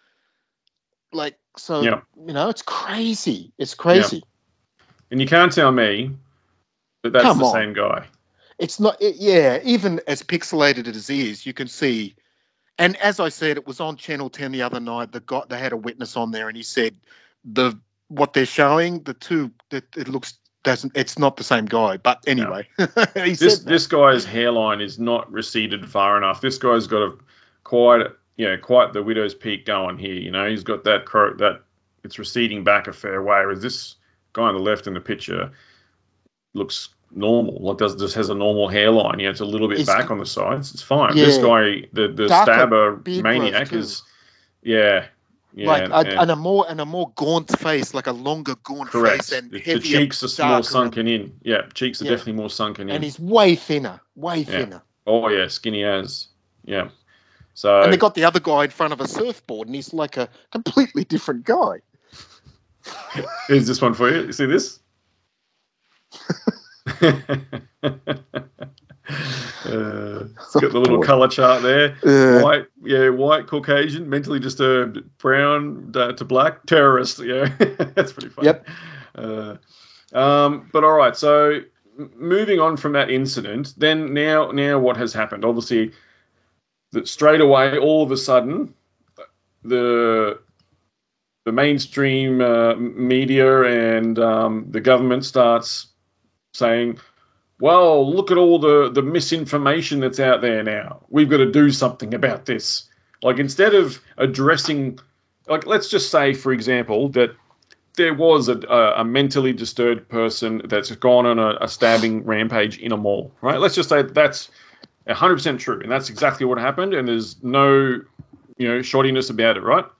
Like so, Yep. you know, it's crazy. It's crazy. And you can't tell me that that's Come the on. same guy. It's not. It, yeah, even as pixelated as it is, you can see. And as I said, it was on Channel ten the other night. The guy, they had a witness on there, and he said the what they're showing, the two, it, it looks doesn't. It's not the same guy. But anyway, he This said that. this guy's hairline is not receded far enough. This guy's got a quite a, you know quite the widow's peak going here. You know, he's got that cro- that it's receding back a fair way. Whereas this guy on the left in the picture looks normal, like does just has a normal hairline. You know, it's a little bit It's- back on the sides. It's fine. Yeah. This guy, the the Darker stabber beard maniac, growth too. is yeah, yeah, like and, a, and and a more and a more gaunt face, like a longer gaunt correct. face, and The, the heavier, cheeks are more darker, sunken in. Yeah, cheeks are Yeah. definitely more sunken in. and he's way thinner, way Yeah. thinner. Oh yeah, skinny as. Yeah. So And they got the other guy in front of a surfboard, and he's like a completely different guy. here's this one for you. You see this? Uh, it's got the little boy. colour chart there. Uh, White, yeah, white, Caucasian, mentally disturbed, brown uh, to black, terrorist. Yeah, that's pretty funny. Yep. Uh, um, but all right, so m- moving on from that incident, then now, now what has happened? Obviously, that straight away, all of a sudden, the the mainstream uh, media and um, the government starts saying, well, look at all the, the misinformation that's out there now. We've got to do something about this. Like, instead of addressing, like, let's just say, for example, that there was a, a, a mentally disturbed person that's gone on a, a stabbing rampage in a mall, right? Let's just say that's one hundred percent true, and that's exactly what happened, and there's no, you know, shoddiness about it, right?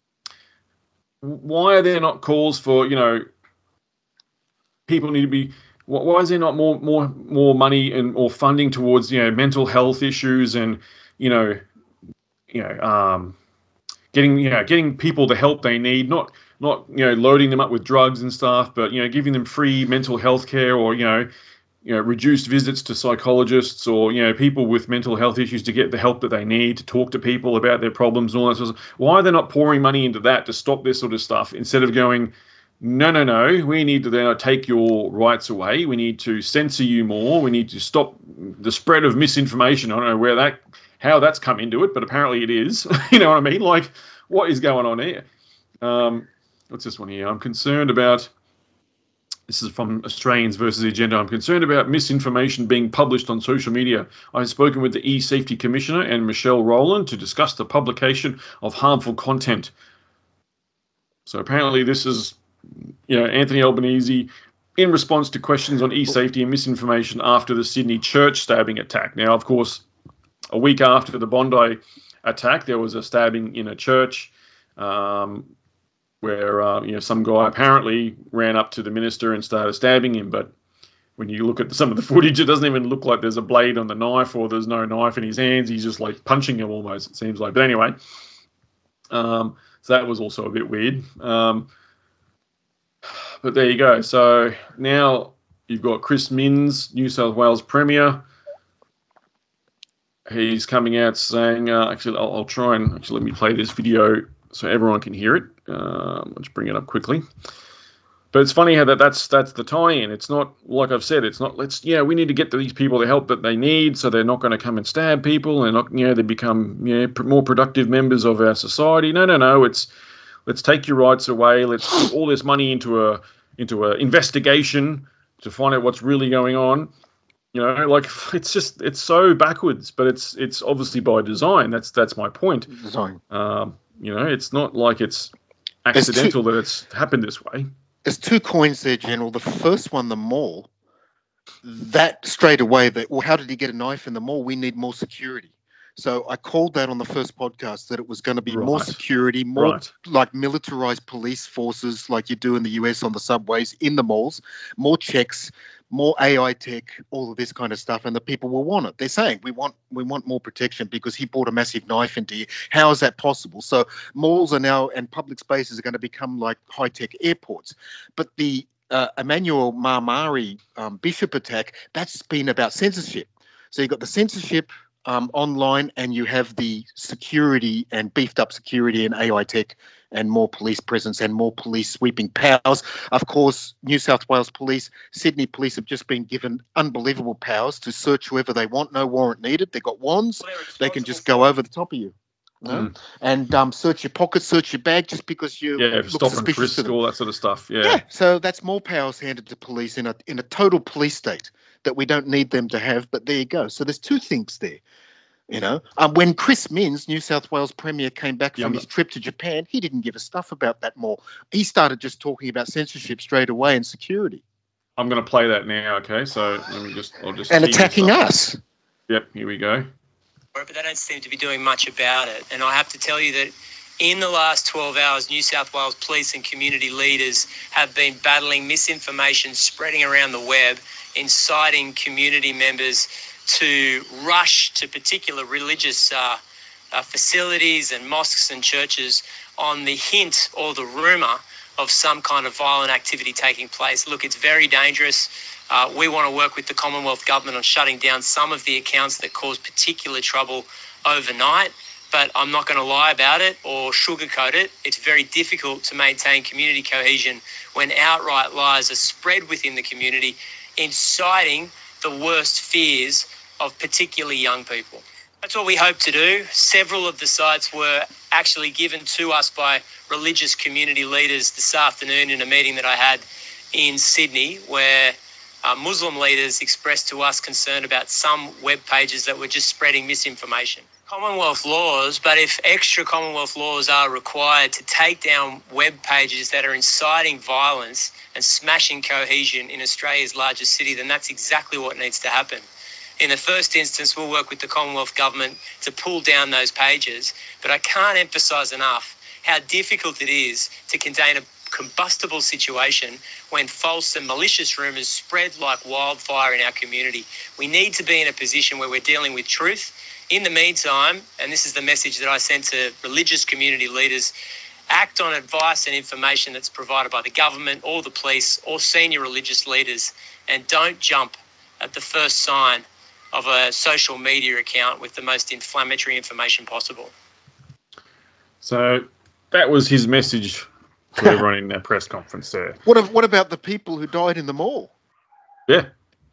Why are there not calls for, you know, people need to be... Why is there not more, more, more money and more funding towards, you know, mental health issues and, you know, you know, um, getting, you know, getting people the help they need, not, not, you know, loading them up with drugs and stuff, but, you know, giving them free mental health care, or, you know, you know, reduced visits to psychologists, or, you know, people with mental health issues to get the help that they need to talk to people about their problems and all that sort of stuff. Why are they not pouring money into that to stop this sort of stuff, instead of going, no, no, no, we need to then take your rights away. We need to censor you more. We need to stop the spread of misinformation. I don't know where that, how that's come into it, but apparently it is. You know what I mean? Like, what is going on here? Um, what's this one here? I'm concerned about, this is from Australians versus the Agenda. I'm concerned about misinformation being published on social media. I've spoken with the E-Safety Commissioner and Michelle Rowland to discuss the publication of harmful content. So apparently this is, you know, Anthony Albanese in response to questions on e-safety and misinformation after the Sydney church stabbing attack. Now, of course, a week after the Bondi attack, there was a stabbing in a church um, where, uh, you know, some guy apparently ran up to the minister and started stabbing him. But when you look at some of the footage, it doesn't even look like there's a blade on the knife, or there's no knife in his hands. He's just like punching him almost, it seems like. But anyway, um, so that was also a bit weird. Um, But there you go. So now you've got Chris Minns, New South Wales Premier. He's coming out saying, uh, actually, I'll, I'll try and actually let me play this video so everyone can hear it. Um, let's bring it up quickly. But it's funny how that that's that's the tie-in. It's not, like I've said, it's not, let's, yeah, we need to get these people the help that they need so they're not going to come and stab people and, not, you know, they become, you know, pr- more productive members of our society. No, no, no. It's, let's take your rights away. Let's put all this money into a into an investigation to find out what's really going on. You know, like, it's just, it's so backwards, but it's it's obviously by design. That's that's my point. Design. Um, you know, it's not like it's accidental that it's happened this way. There's two coins there, General. The first one, the mall, that straight away, that, well, how did he get a knife in the mall? We need more security. So I called that on the first podcast, that it was going to be Right. more security, more Right. like militarized police forces like you do in the U S on the subways, in the malls, more checks, more A I tech, all of this kind of stuff, and the people will want it. They're saying we want we want more protection because he brought a massive knife into you. How is that possible? So malls are now, and public spaces are going to become like high-tech airports. But the uh, Emmanuel Marmari um, Bishop attack, that's been about censorship. So you've got the censorship um, online, and you have the security and beefed up security and A I tech and more police presence and more police sweeping powers. Of course, New South Wales Police, Sydney Police have just been given unbelievable powers to search whoever they want, no warrant needed. They've got wands, they can just go over the top of you. No? Mm. And um, search your pocket, search your bag, just because you Yeah, look stop and suspicious to frisk, them. all that sort of stuff. Yeah. Yeah, so that's more powers handed to police in a in a total police state that we don't need them to have. But there you go. So there's two things there. You know, um, when Chris Minns, New South Wales Premier, came back from Yeah. his trip to Japan, he didn't give a stuff about that mall. He started just talking about censorship straight away and security. I'm going to play that now. Okay, so let me just. I'll just. And tee this attacking up. us. Yep. Here we go. But they don't seem to be doing much about it. And I have to tell you that in the last twelve hours, New South Wales police and community leaders have been battling misinformation spreading around the web, inciting community members to rush to particular religious uh, uh, facilities and mosques and churches on the hint or the rumour of some kind of violent activity taking place. Look, it's very dangerous. Uh, we want to work with the Commonwealth Government on shutting down some of the accounts that cause particular trouble overnight, but I'm not going to lie about it or sugarcoat it. It's very difficult to maintain community cohesion when outright lies are spread within the community, inciting the worst fears of particularly young people. That's what we hope to do. Several of the sites were actually given to us by religious community leaders this afternoon in a meeting that I had in Sydney, where uh, Muslim leaders expressed to us concern about some web pages that were just spreading misinformation. Commonwealth laws, but if extra Commonwealth laws are required to take down web pages that are inciting violence and smashing cohesion in Australia's largest city, then that's exactly what needs to happen. In the first instance, we'll work with the Commonwealth Government to pull down those pages, but I can't emphasise enough how difficult it is to contain a combustible situation when false and malicious rumours spread like wildfire in our community. We need to be in a position where we're dealing with truth. In the meantime, and this is the message that I sent to religious community leaders, act on advice and information that's provided by the government or the police or senior religious leaders, and don't jump at the first sign of a social media account with the most inflammatory information possible. So that was his message to everyone in that press conference there. What of, what about the people who died in the mall? Yeah.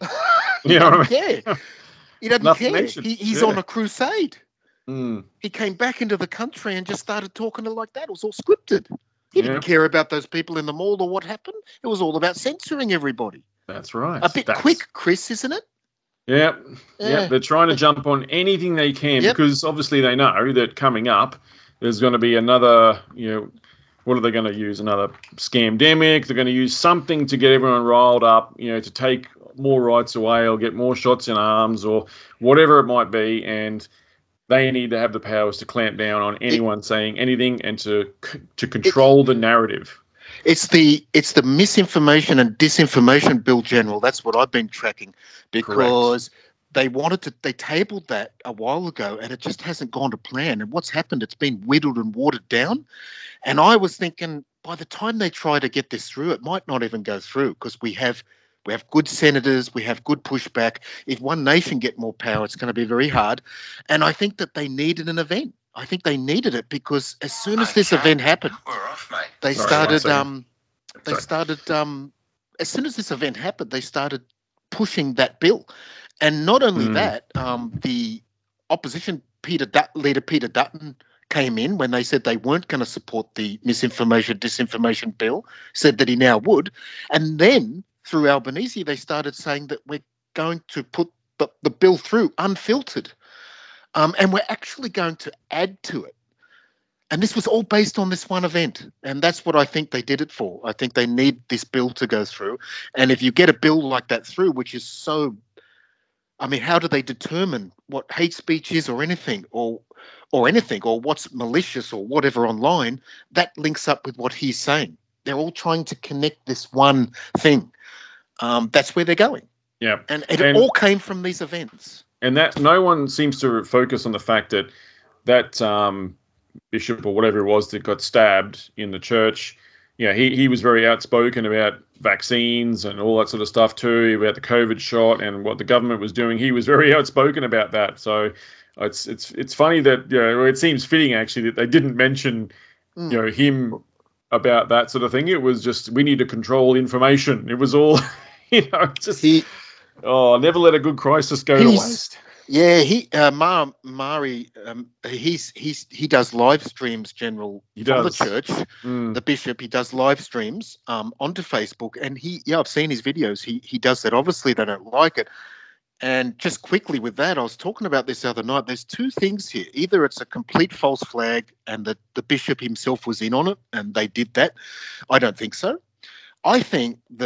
he You know doesn't what I mean? care. He doesn't Nothing care. mentioned. He, he's Yeah. on a crusade. Mm. He came back into the country and just started talking to like that. It was all scripted. He Yeah. didn't care about those people in the mall or what happened. It was all about censoring everybody. That's right. A bit That's- quick, Chris, isn't it? Yeah. Yeah. yeah. They're trying to jump on anything they can Yep. because obviously they know that coming up there's going to be another, you know, what are they going to use? Another scamdemic. They're going to use something to get everyone riled up, you know, to take more rights away or get more shots in arms or whatever it might be. And they need to have the powers to clamp down on anyone saying anything and to to control the narrative. It's the it's the misinformation and disinformation bill, General. That's what I've been tracking because they wanted to they tabled that a while ago and it just hasn't gone to plan. And what's happened? It's been whittled and watered down. And I was thinking by the time they try to get this through, it might not even go through because we have we have good senators, we have good pushback. If one nation get more power, it's going to be very hard. And I think that they needed an event. I think they needed it because as soon as this event happened, We're off, mate. they Sorry, started one second. um they Sorry. started um as soon as this event happened, they started pushing that bill. And not only Mm. that, um the opposition Peter Dut- leader Peter Dutton came in when they said they weren't going to support the misinformation disinformation bill, said that he now would. And then through Albanese they started saying that we're going to put the, the bill through unfiltered. Um, and we're actually going to add to it. And this was all based on this one event. And that's what I think they did it for. I think they need this bill to go through. And if you get a bill like that through, which is so, I mean, how do they determine what hate speech is or anything or or anything or what's malicious or whatever online? That links up with what he's saying. They're all trying to connect this one thing. Um, that's where they're going. Yeah. And it And- all came from these events. And that no one seems to focus on the fact that that um, bishop or whatever it was that got stabbed in the church, you know, he, he was very outspoken about vaccines and all that sort of stuff too, about the COVID shot and what the government was doing. He was very outspoken about that. So it's it's it's funny that, you know, it seems fitting actually that they didn't mention, Mm. you know, him about that sort of thing. It was just we need to control information. It was all, you know, just He, oh, never let a good crisis go to He's- waste. Yeah, he uh, Mar Mari, um, he's he's he does live streams, General, He from does. the church. Mm. The bishop, he does live streams um, onto Facebook, and he yeah, I've seen his videos. He he does that. Obviously, they don't like it. And just quickly with that, I was talking about this the other night. There's two things here. Either it's a complete false flag, and that the bishop himself was in on it, and they did that. I don't think so. I think that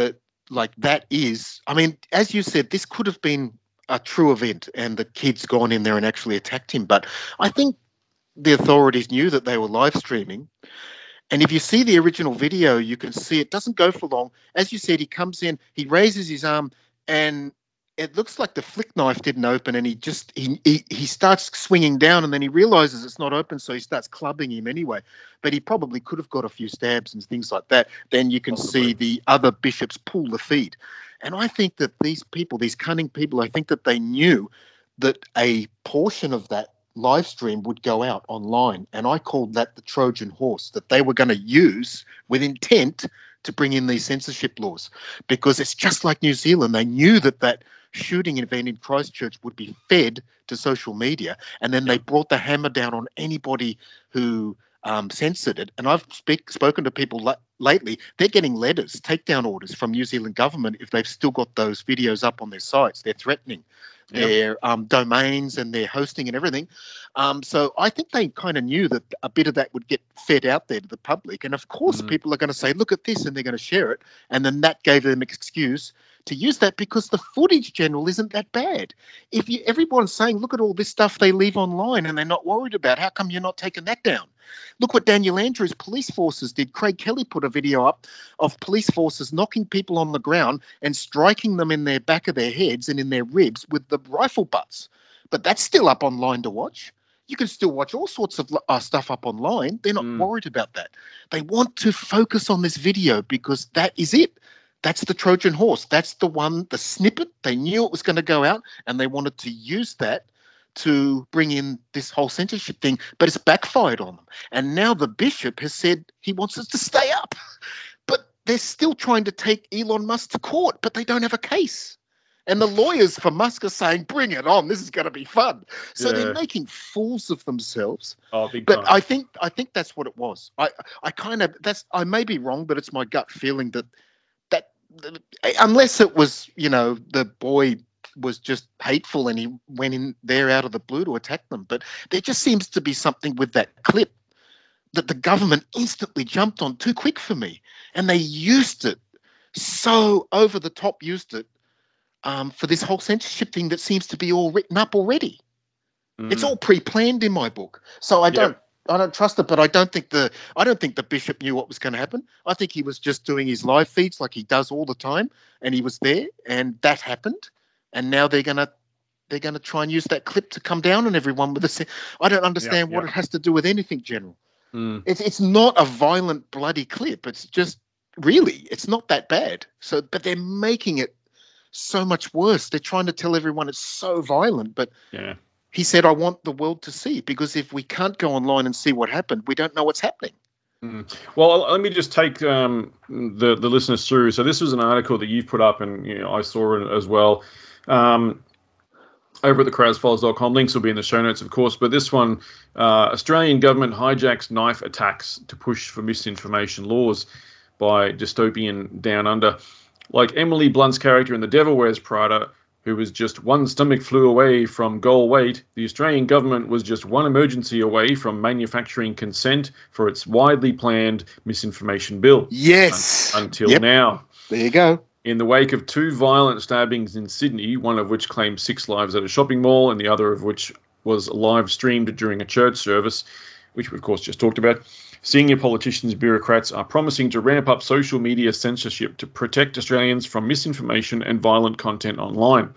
like that is, I mean, as you said, this could have been a true event and the kid's gone in there and actually attacked him. But I think the authorities knew that they were live streaming. And if you see the original video, you can see it doesn't go for long. As you said, he comes in, he raises his arm, and it looks like the flick knife didn't open, and he just he, he he starts swinging down, and then he realizes it's not open, so he starts clubbing him anyway. But he probably could have got a few stabs and things like that. Then you can Possibly. see the other bishops pull the feet. And I think that these people, these cunning people, I think that they knew that a portion of that live stream would go out online, and I called that the Trojan horse, that they were going to use with intent to bring in these censorship laws, because it's just like New Zealand. They knew that that shooting event in Christchurch would be fed to social media, and then they brought the hammer down on anybody who um, censored it. And I've speak, spoken to people la- lately, they're getting letters, takedown orders from New Zealand government if they've still got those videos up on their sites. They're threatening Yep. their um, domains and their hosting and everything. Um, so I think they kind of knew that a bit of that would get fed out there to the public. And of course, mm. people are going to say, look at this, and they're going to share it. And then that gave them an excuse to use that, because the footage, General, isn't that bad. If you, everyone's saying, look at all this stuff they leave online and they're not worried about, how come you're not taking that down? Look what Daniel Andrews' police forces did. Craig Kelly put a video up of police forces knocking people on the ground and striking them in their back of their heads and in their ribs with the rifle butts. But that's still up online to watch. You can still watch all sorts of uh, stuff up online. They're not mm. worried about that. They want to focus on this video because that is it. That's the Trojan horse. That's the one, the snippet. They knew it was going to go out, and they wanted to use that to bring in this whole censorship thing, but it's backfired on them. And now the bishop has said he wants us to stay up. But they're still trying to take Elon Musk to court, but they don't have a case. And the lawyers for Musk are saying, bring it on, this is going to be fun. So yeah. they're making fools of themselves. Oh, big but time. I think I think that's what it was. I, I kind of, that's I may be wrong, but it's my gut feeling that that unless it was, you know, the boy was just hateful and he went in there out of the blue to attack them. But there just seems to be something with that clip that the government instantly jumped on too quick for me. And they used it so over the top, used it um, for this whole censorship thing that seems to be all written up already. Mm. It's all pre-planned in my book. So I don't, yep. I don't trust it, but I don't think the I don't think the bishop knew what was going to happen. I think he was just doing his live feeds like he does all the time, and he was there, and that happened. And now they're gonna they're gonna try and use that clip to come down on everyone with a. I don't understand yeah, what yeah. it has to do with anything, General. Mm. It's it's not a violent, bloody clip. It's just really, it's not that bad. So, but they're making it so much worse. They're trying to tell everyone it's so violent. But yeah. he said, I want the world to see, because if we can't go online and see what happened, we don't know what's happening. Mm. Well, let me just take um, the the listeners through. So this was an article that you've put up, and you know I saw it as well. Um, over at the crowds files dot com. Links will be in the show notes, of course. But this one, uh, Australian government hijacks knife attacks to push for misinformation laws by Dystopian Down Under. Like Emily Blunt's character in The Devil Wears Prada, who was just one stomach flu away from goal weight, the Australian government was just one emergency away from manufacturing consent for its widely planned misinformation bill. Yes. Un- until yep. now. There you go. In the wake of two violent stabbings in Sydney, one of which claimed six lives at a shopping mall and the other of which was live streamed during a church service, which we of course just talked about, senior politicians and bureaucrats are promising to ramp up social media censorship to protect Australians from misinformation and violent content online.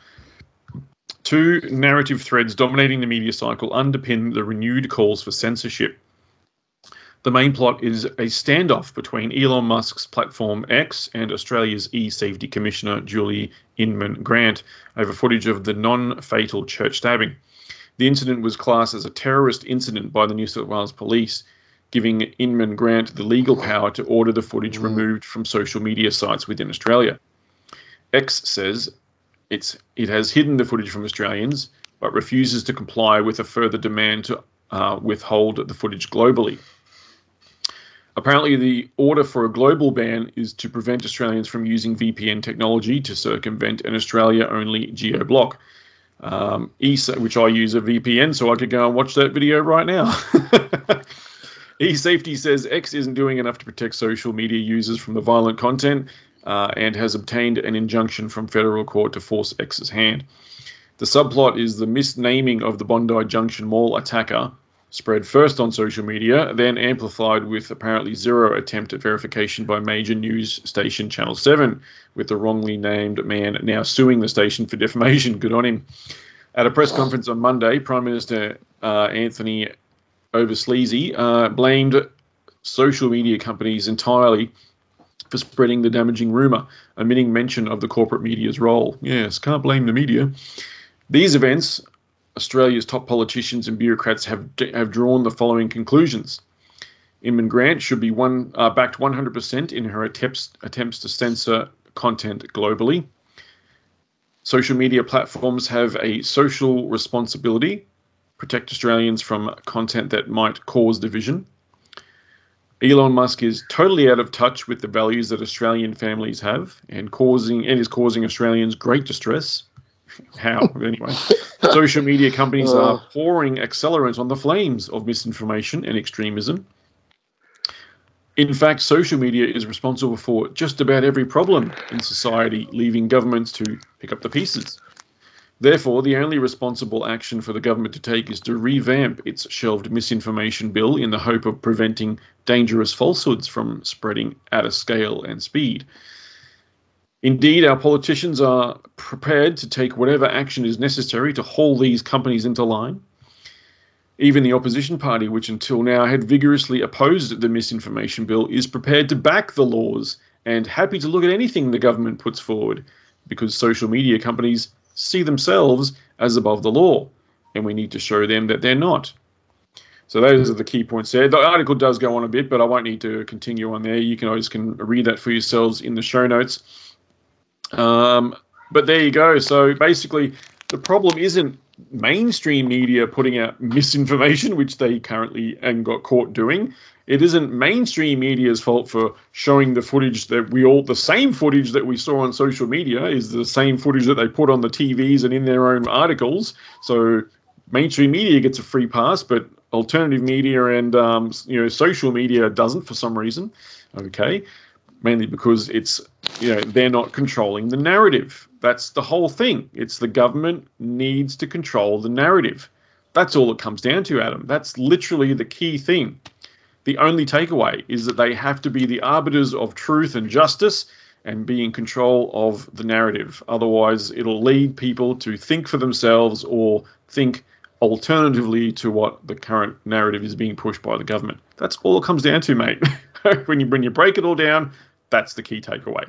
Two narrative threads dominating the media cycle underpin the renewed calls for censorship. The main plot is a standoff between Elon Musk's platform X and Australia's e-safety commissioner, Julie Inman-Grant, over footage of the non-fatal church stabbing. The incident was classed as a terrorist incident by the New South Wales Police, giving Inman-Grant the legal power to order the footage removed from social media sites within Australia. X says it's it has hidden the footage from Australians, but refuses to comply with a further demand to uh, withhold the footage globally. Apparently, the order for a global ban is to prevent Australians from using V P N technology to circumvent an Australia-only geo-block, um, which I use a V P N, so I could go and watch that video right now. eSafety says X isn't doing enough to protect social media users from the violent content. uh, and has obtained an injunction from federal court to force X's hand. The subplot is the misnaming of the Bondi Junction Mall attacker, spread first on social media, then amplified with apparently zero attempt at verification by major news station Channel seven, with the wrongly named man now suing the station for defamation. Good on him. At a press conference on Monday, Prime Minister uh, Anthony Oversleazy uh, blamed social media companies entirely for spreading the damaging rumour, omitting mention of the corporate media's role. Yes, can't blame the media. These events, Australia's top politicians and bureaucrats have have drawn the following conclusions. Inman Grant should be one uh, backed one hundred percent in her attempts attempts to censor content globally. Social media platforms have a social responsibility, protect Australians from content that might cause division. Elon Musk is totally out of touch with the values that Australian families have and causing and is causing Australians great distress. How? Anyway, social media companies uh, are pouring accelerant on the flames of misinformation and extremism. In fact, social media is responsible for just about every problem in society, leaving governments to pick up the pieces. Therefore, the only responsible action for the government to take is to revamp its shelved misinformation bill in the hope of preventing dangerous falsehoods from spreading at a scale and speed. Indeed, our politicians are prepared to take whatever action is necessary to haul these companies into line. Even the opposition party, which until now had vigorously opposed the misinformation bill, is prepared to back the laws and happy to look at anything the government puts forward, because social media companies see themselves as above the law, and we need to show them that they're not. So those are the key points there. The article does go on a bit, but I won't need to continue on there. You can always can read that for yourselves in the show notes. Um, but there you go. So basically, the problem isn't mainstream media putting out misinformation, which they currently and got caught doing. It isn't mainstream media's fault for showing the footage that we all, the same footage that we saw on social media is the same footage that they put on the T Vs and in their own articles. So mainstream media gets a free pass, but alternative media and um, you know social media doesn't for some reason. Okay, mainly because it's you know they're not controlling the narrative. That's the whole thing. It's the government needs to control the narrative. That's all it comes down to, Adam. That's literally the key thing. The only takeaway is that they have to be the arbiters of truth and justice and be in control of the narrative. Otherwise, it'll lead people to think for themselves or think alternatively to what the current narrative is being pushed by the government. That's all it comes down to, mate. when you when you break it all down, that's the key takeaway.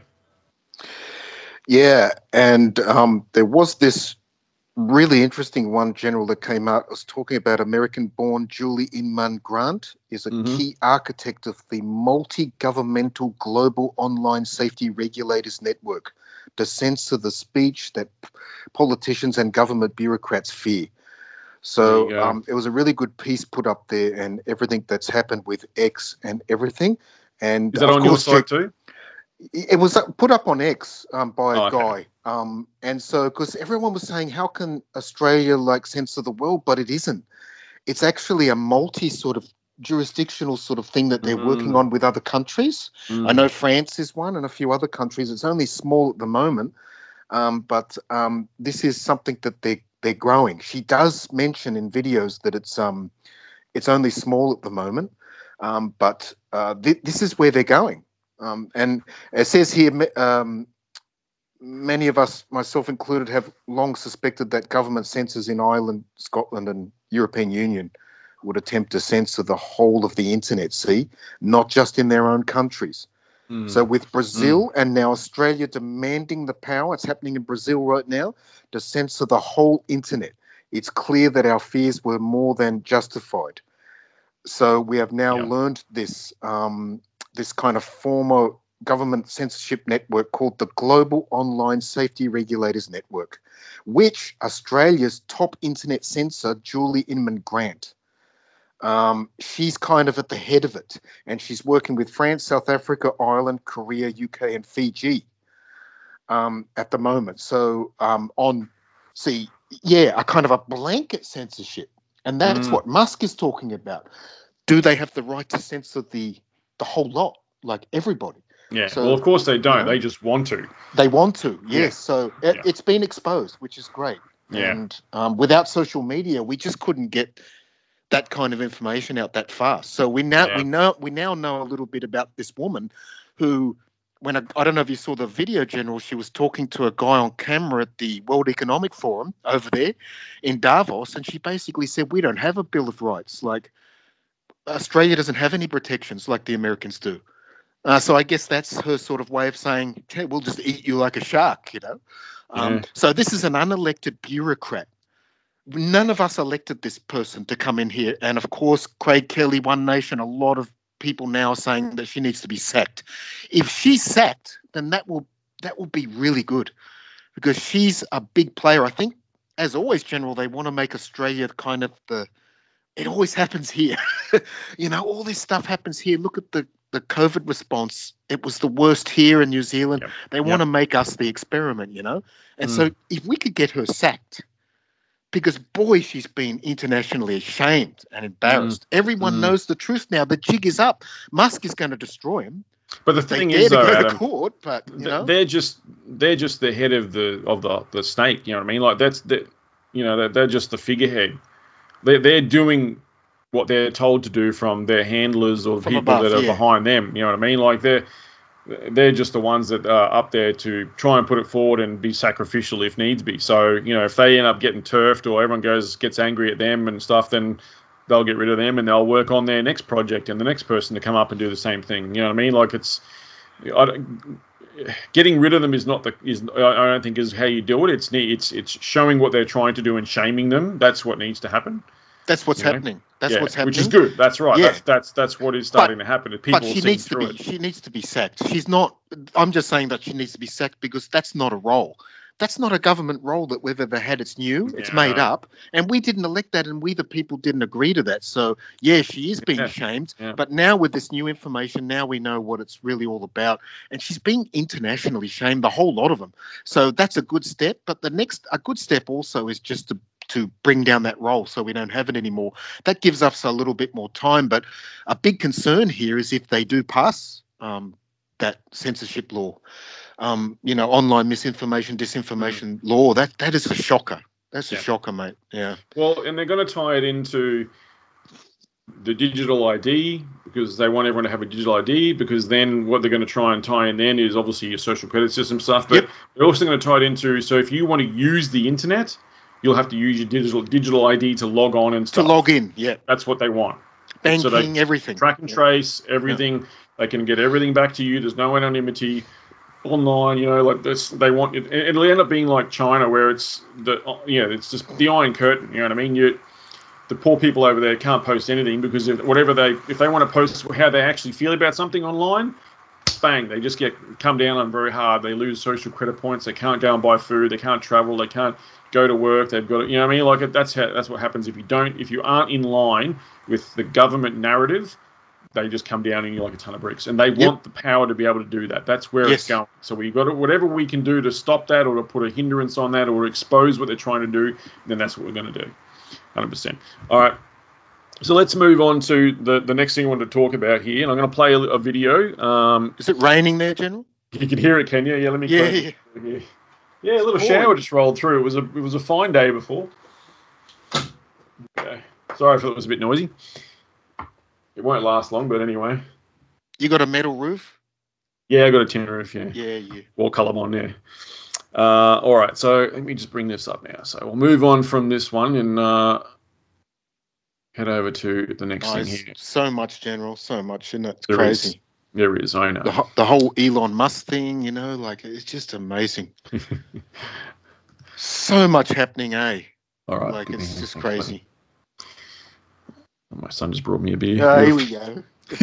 Yeah, and um, there was this really interesting one, General, that came out. I was talking about American-born Julie Inman Grant is a mm-hmm. key architect of the multi-governmental global online safety regulators network to censor the speech that politicians and government bureaucrats fear. So um, it was a really good piece put up there, and everything that's happened with X and everything. And is that on your site too? It was put up on X um, by a oh, okay. guy. Um, and so, because everyone was saying, how can Australia like censor the world? But it isn't. It's actually a multi sort of jurisdictional sort of thing that they're mm. working on with other countries. Mm. I know France is one and a few other countries. It's only small at the moment. Um, but um, this is something that they, they're growing. She does mention in videos that it's um, it's only small at the moment. Um, but uh, th- this is where they're going. Um, and it says here, um, many of us, myself included, have long suspected that government censors in Ireland, Scotland and European Union would attempt to censor the whole of the internet, see, not just in their own countries. Mm. So with Brazil mm. and now Australia demanding the power, it's happening in Brazil right now, to censor the whole internet. It's clear that our fears were more than justified. So we have now yeah. learned this um, this kind of former government censorship network called the Global Online Safety Regulators Network, which Australia's top internet censor, Julie Inman Grant, um, she's kind of at the head of it. And she's working with France, South Africa, Ireland, Korea, U K, and Fiji um, at the moment. So um, on, see, yeah, a kind of a blanket censorship. And that's mm. what Musk is talking about. Do they have the right to censor the the whole lot, like everybody? Yeah. So, well, of course they don't. you know, they just want to. They want to, yes. Yeah. So it, Yeah. it's been exposed, which is great. Yeah. And um, without social media, we just couldn't get that kind of information out that fast. So we now Yeah. we know we now know a little bit about this woman who, when I, I don't know if you saw the video, General, she was talking to a guy on camera at the World Economic Forum over there in Davos, and she basically said, we don't have a Bill of Rights. Like, Australia doesn't have any protections like the Americans do. Uh, so I guess that's her sort of way of saying, hey, we'll just eat you like a shark, you know. Um, Yeah. So this is an unelected bureaucrat. None of us elected this person to come in here. And of course, Craig Kelly, One Nation, a lot of people now are saying that she needs to be sacked. If she's sacked, then that will that will be really good, because she's a big player. I think, as always, General, they want to make Australia kind of the, it always happens here. You know, all this stuff happens here. Look at the, the COVID response. It was the worst here in New Zealand. Yep. They want Yep. to make us the experiment, you know. And Mm. so if we could get her sacked, because, boy, she's been internationally ashamed and embarrassed. Everyone Mm. knows the truth now. The jig is up. Musk is going to destroy him. But the They thing dare is, to though, go to Adam, court, but, you th- know. they're just they're just the head of the of the, the snake. You know what I mean? Like that's the, you know, they're, they're just the figurehead. They're they're doing what they're told to do from their handlers or the From people above, that are yeah. behind them. You know what I mean? Like they're they're just the ones that are up there to try and put it forward and be sacrificial if needs be. So, you know, if they end up getting turfed or everyone goes gets angry at them and stuff, then they'll get rid of them and they'll work on their next project and the next person to come up and do the same thing. You know what I mean? Like it's, I don't, getting rid of them is not the is I don't think is how you do it. It's it's it's showing what they're trying to do and shaming them. That's what needs to happen. That's what's You know? happening. That's Yeah, what's happening. which is good. That's right. Yeah. That's that's that's what is starting to happen. People But she seeing needs to through be. it. She needs to be sacked. She's not. I'm just saying that she needs to be sacked because that's not a role. That's not a government role that we've ever had. It's new. It's Yeah. made up, and we didn't elect that, and we the people didn't agree to that. So yeah, she is being Yeah. shamed. Yeah. But now with this new information, now we know what it's really all about, and she's being internationally shamed. The whole lot of them. So that's a good step. But the next, a good step also is just to to bring down that role so we don't have it anymore. That gives us a little bit more time. But a big concern here is if they do pass um, that censorship law, um, you know, online misinformation, disinformation law, that that is a shocker. That's a Yeah. shocker, mate. Yeah. Well, and they're going to tie it into the digital I D because they want everyone to have a digital I D, because then what they're going to try and tie in then is obviously your social credit system stuff. But Yep. they're also going to tie it into, so if you want to use the internet, you'll have to use your digital digital I D to log on and To stuff. log in, yeah. That's what they want. Banking, So they everything. Track and Yeah. trace everything. They can get everything back to you. There's no anonymity online. You know, like this. They want it. It'll end up being like China, where it's the you know it's just the Iron Curtain. You know what I mean? You the poor people over there can't post anything because if whatever they if they want to post how they actually feel about something online, bang, they just get come down on very hard. They lose social credit points. They can't go and buy food. They can't travel. They can't go to work. They've got to, you know what I mean? Like that's how that's what happens if you don't if you aren't in line with the government narrative. They just come down on you like a ton of bricks, and they Yep. want the power to be able to do that. That's where Yes. it's going. So we got to, whatever we can do to stop that, or to put a hindrance on that, or expose what they're trying to do. Then that's what we're going to do, one hundred percent. All right. So let's move on to the, the next thing I wanted to talk about here, and I'm going to play a, a video. Um, Is it raining there, General? you can hear it, can you? Yeah, let me. Yeah, close yeah. it. Yeah, a little Boy. shower just rolled through. It was a it was a fine day before. Okay. Sorry if it was a bit noisy. It won't last long, but anyway. You got a metal roof? Yeah, I got a tin roof. Yeah. Yeah, yeah. Wall colour on, yeah. Uh, all right, so let me just bring this up now. So we'll move on from this one and uh, head over to the next Oh, thing it's here. so much, General. So much, isn't it? It's There crazy. is. There is, I know. The, ho- the whole Elon Musk thing, you know, like it's just amazing. So much happening, eh? All right. Like it's just crazy. My son just brought me a beer. Oh, here we go.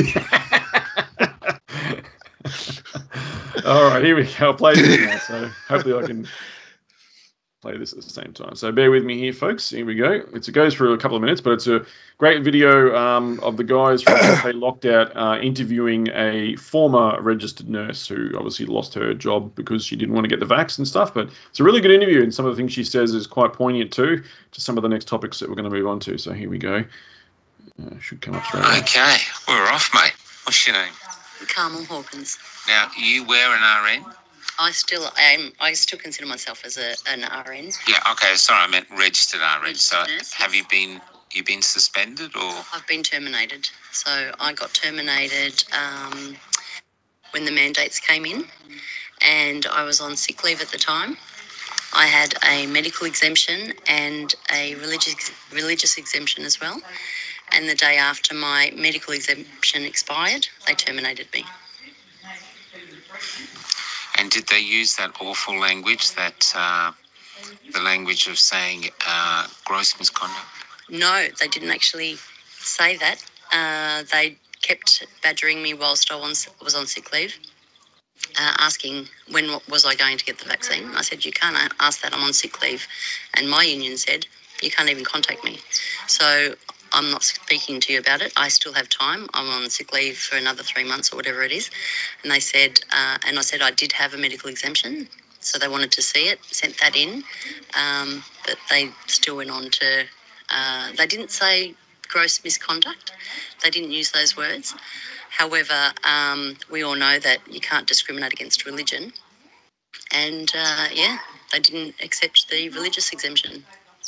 All right, here we go. I'll play this now. So hopefully I can play this at the same time. So bear with me here, folks. Here we go. It's, it goes for a couple of minutes, but it's a great video um, of the guys from Cafe Lockout uh, interviewing a former registered nurse who obviously lost her job because she didn't want to get the vax and stuff. But it's a really good interview, and some of the things she says is quite poignant too to some of the next topics that we're going to move on to. So here we go. Uh, should come up straight away. Okay, we're off, mate. What's your name? Carmel Hawkins. Now, you were an R N? I still am. I still consider myself as a, an R N. Yeah, okay, sorry, I meant registered R N. Registered so nurse, have yes. you been you been suspended or? I've been terminated. So I got terminated um, when the mandates came in, and I was on sick leave at the time. I had a medical exemption and a religious religious exemption as well. And the day after my medical exemption expired, they terminated me. And did they use that awful language, that uh, the language of saying uh, gross misconduct? No, they didn't actually say that. Uh, they kept badgering me whilst I was, was on sick leave, uh, asking when was I going to get the vaccine. I said, you can't ask that, I'm on sick leave. And my union said, you can't even contact me. So I'm not speaking to you about it. I still have time. I'm on sick leave for another three months or whatever it is. And they said, uh, and I said I did have a medical exemption, so they wanted to see it, sent that in, um, but they still went on to, uh, they didn't say gross misconduct. They didn't use those words. However, um, we all know that you can't discriminate against religion. And, uh, yeah, they didn't accept the religious exemption.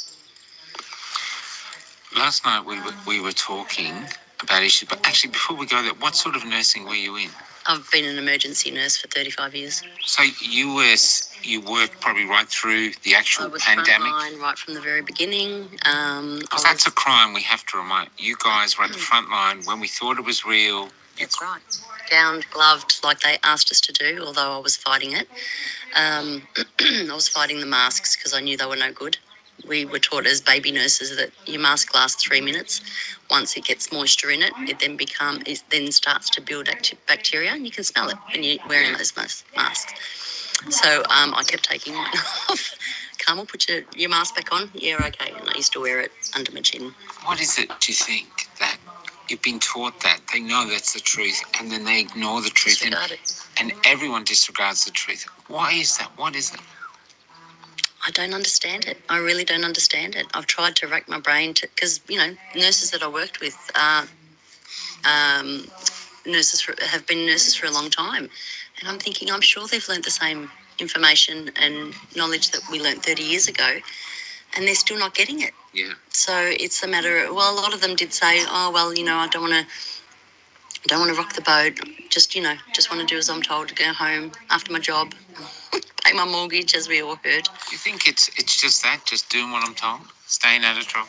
Last night we were, we were talking about issues, but actually before we go there, what sort of nursing were you in? I've been an emergency nurse for thirty-five years. So you were you worked probably right through the actual I was pandemic? frontline right from the very beginning. Um, Because that's a crime we have to remind. You guys were at the front line when we thought it was real. That's right. Gowned, gloved, like they asked us to do, although I was fighting it. Um, I was fighting the masks because I knew they were no good. We were taught as baby nurses that your mask lasts three minutes. Once it gets moisture in it, it then become it then starts to build bacteria, and you can smell it when you're wearing those masks. So um, I kept taking mine off. Carmel, put your, your mask back on. Yeah, okay. And I used to wear it under my chin. What is it, do you think, that you've been taught that they know that's the truth, and then they ignore the truth, and, and everyone disregards the truth? Why is that? What is it? I don't understand it. I really don't understand it. I've tried to rack my brain to, because, you know, nurses that I worked with are um, nurses for, have been nurses for a long time. And I'm thinking, I'm sure they've learnt the same information and knowledge that we learnt thirty years ago, and they're still not getting it. Yeah. So it's a matter of, well, a lot of them did say, oh, well, you know, I don't want to, don't want to rock the boat. Just, you know, just want to do as I'm told, to go home after my job, pay my mortgage, as we all heard. Do you think it's it's just that, just doing what I'm told, staying out of trouble?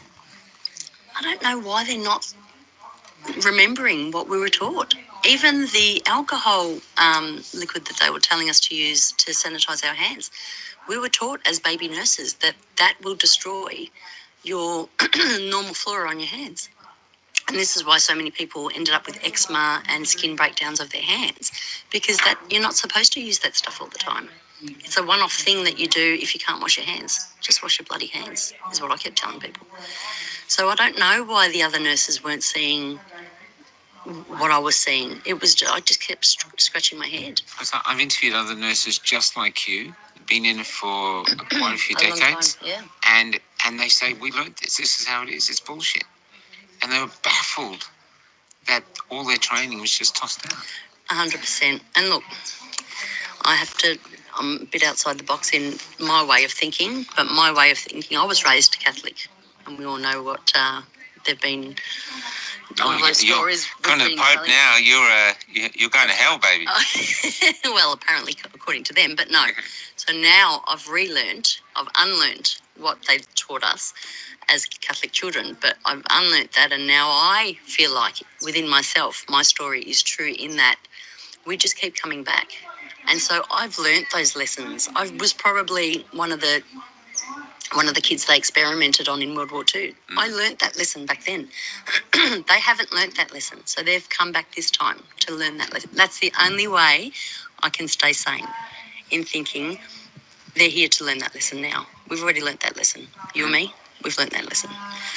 I don't know why they're not remembering what we were taught. Even the alcohol um, liquid that they were telling us to use to sanitise our hands, we were taught as baby nurses that that will destroy your normal flora on your hands. And this is why so many people ended up with eczema and skin breakdowns of their hands, because that you're not supposed to use that stuff all the time. It's a one-off thing that you do if you can't wash your hands. Just wash your bloody hands, is what I kept telling people. So I don't know why the other nurses weren't seeing what I was seeing. It was just, I just kept scratching my head. I've interviewed other nurses just like you, been in it for quite a few a decades, long time, yeah. and and they say, we learned this, this is how it is, it's bullshit. And they were baffled that all their training was just tossed out. A hundred percent. And look, I have to, I'm a bit outside the box in my way of thinking, but my way of thinking, I was raised Catholic, and we all know what uh, they've been. No, all those you're stories kind of been Pope telling. now. You're uh, you're going to hell, baby. Well, apparently, according to them, but no. So now I've relearned, I've unlearned what they taught us as Catholic children, but I've unlearned that, and now I feel like within myself, my story is true in that we just keep coming back. And so I've learnt those lessons. I was probably one of the one of the kids they experimented on in World War Two. Mm. I learnt that lesson back then. They haven't learnt that lesson, so they've come back this time to learn that lesson. That's the only way I can stay sane in thinking they're here to learn that lesson now. We've already learnt that lesson. You and me, we've learnt that lesson.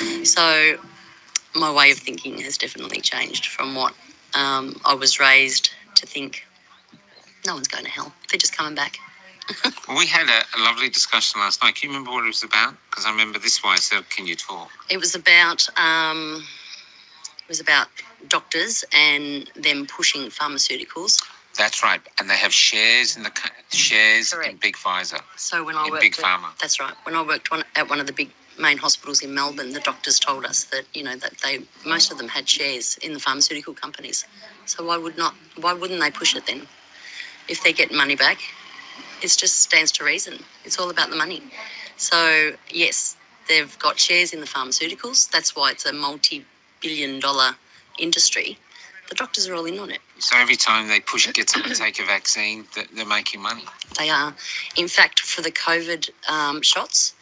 So my way of thinking has definitely changed from what um, I was raised to think. No one's going to hell. They're just coming back. Well, we had a, a lovely discussion last night. Can you remember what it was about? Because I remember this is why I said, can you talk? It was about um, was about doctors and them pushing pharmaceuticals. That's right, and they have shares in the co- shares Correct. in Big Pfizer. So when I in worked Big at, Pharma. That's right. When I worked one, at one of the big main hospitals in Melbourne, the doctors told us that, you know, that they most of them had shares in the pharmaceutical companies. So why would not? Why wouldn't they push it then? If they're getting money back, it just stands to reason. It's all about the money. So yes, they've got shares in the pharmaceuticals. That's why it's a multi-billion dollar industry. The doctors are all in on it. So every time they push it, get someone to take a vaccine, th- they're making money. They are. In fact, for the COVID um, shots,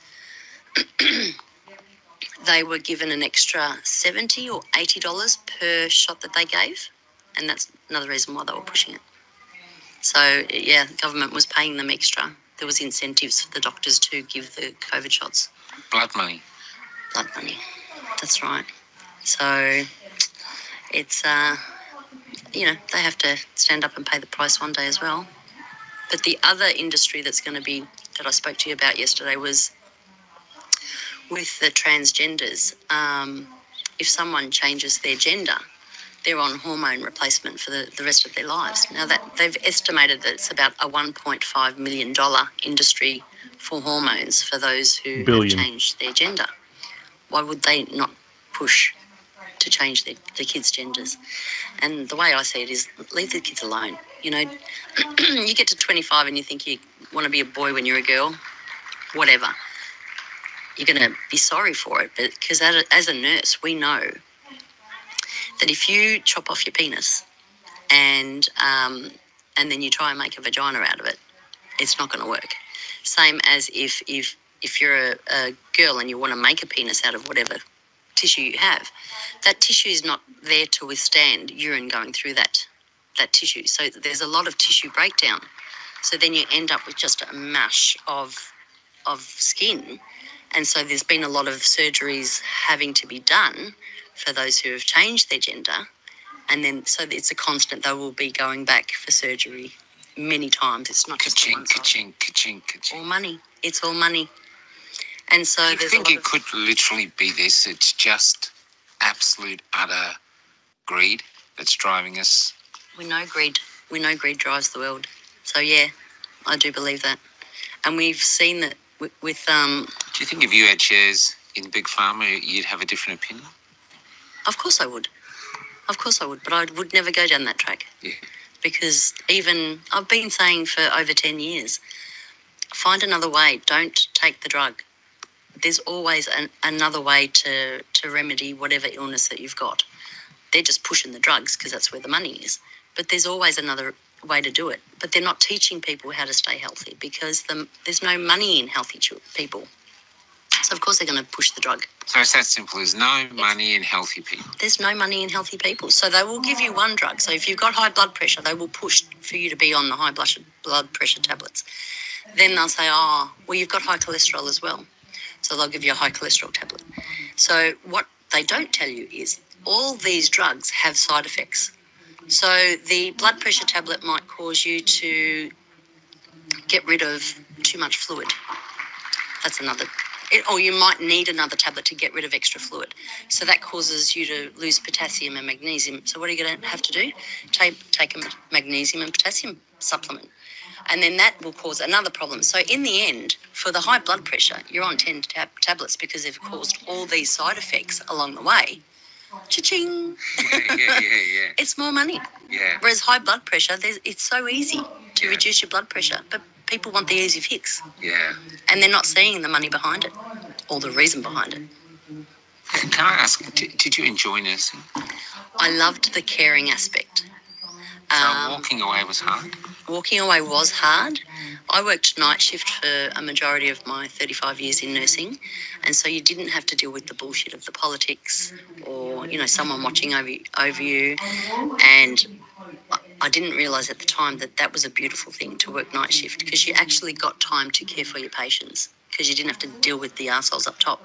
they were given an extra seventy dollars or eighty dollars per shot that they gave, and that's another reason why they were pushing it. So, yeah, the government was paying them extra. There was incentives for the doctors to give the COVID shots. Blood money. Blood money. That's right. So it's, uh, you know, they have to stand up and pay the price one day as well. But the other industry that's going to be, that I spoke to you about yesterday, was with the transgenders. Um, if someone changes their gender, they're on hormone replacement for the, the rest of their lives. Now, that they've estimated that it's about a one point five million dollars industry for hormones for those who Billion. have changed their gender. Why would they not push to change their, their kids' genders? And the way I see it is, leave the kids alone. You know, you get to twenty-five and you think you want to be a boy when you're a girl, whatever. You're going to be sorry for it, but because as a, as a nurse, we know that if you chop off your penis and um, and then you try and make a vagina out of it, it's not going to work. Same as if if if you're a, a girl and you want to make a penis out of whatever tissue you have, that tissue is not there to withstand urine going through that that tissue. So there's a lot of tissue breakdown. So then you end up with just a mash of of skin. And so there's been a lot of surgeries having to be done for those who have changed their gender. And then so it's a constant. They will be going back for surgery many times. It's not just Ka-ching, one time. ka-ching, ka-ching, ka-ching. All money. It's all money. And so Do you there's think a lot it of, could literally be this? It's just absolute, utter greed that's driving us. we know greed. We know greed drives the world. So yeah, I do believe that. And we've seen that with, with um. Do you think if you had shares in Big Pharma, you'd have a different opinion? Of course I would. Of course I would, but I would never go down that track. Yeah. Because even I've been saying for over ten years, find another way. Don't take the drug. There's always an, another way to, to remedy whatever illness that you've got. They're just pushing the drugs because that's where the money is. But there's always another way to do it. But they're not teaching people how to stay healthy because the, there's no money in healthy ch- people. So, of course, they're going to push the drug. So it's that simple. There's no money in healthy people. There's no money in healthy people. So they will give you one drug. So if you've got high blood pressure, they will push for you to be on the high blood pressure tablets. Then they'll say, oh, well, you've got high cholesterol as well. So they'll give you a high cholesterol tablet. So what they don't tell you is all these drugs have side effects. So the blood pressure tablet might cause you to get rid of too much fluid. That's another... It, or you might need another tablet to get rid of extra fluid. So that causes you to lose potassium and magnesium. So what are you going to have to do? Take, take a magnesium and potassium supplement. And then that will cause another problem. So in the end, for the high blood pressure, you're on ten tab- tablets because they've caused all these side effects along the way. Cha-ching! Yeah, yeah, yeah, yeah. It's more money. Yeah. Whereas high blood pressure, there's, it's so easy to Yeah. reduce your blood pressure. But people want the easy fix. Yeah. And they're not seeing the money behind it or the reason behind it. Can I ask, did, did you enjoy nursing? I loved the caring aspect. So Um, walking away was hard? walking away was hard. I worked night shift for a majority of my thirty-five years in nursing, and so you didn't have to deal with the bullshit of the politics or, you know, someone watching over you, over you. And I- I didn't realise at the time that that was a beautiful thing to work night shift because you actually got time to care for your patients because you didn't have to deal with the arseholes up top.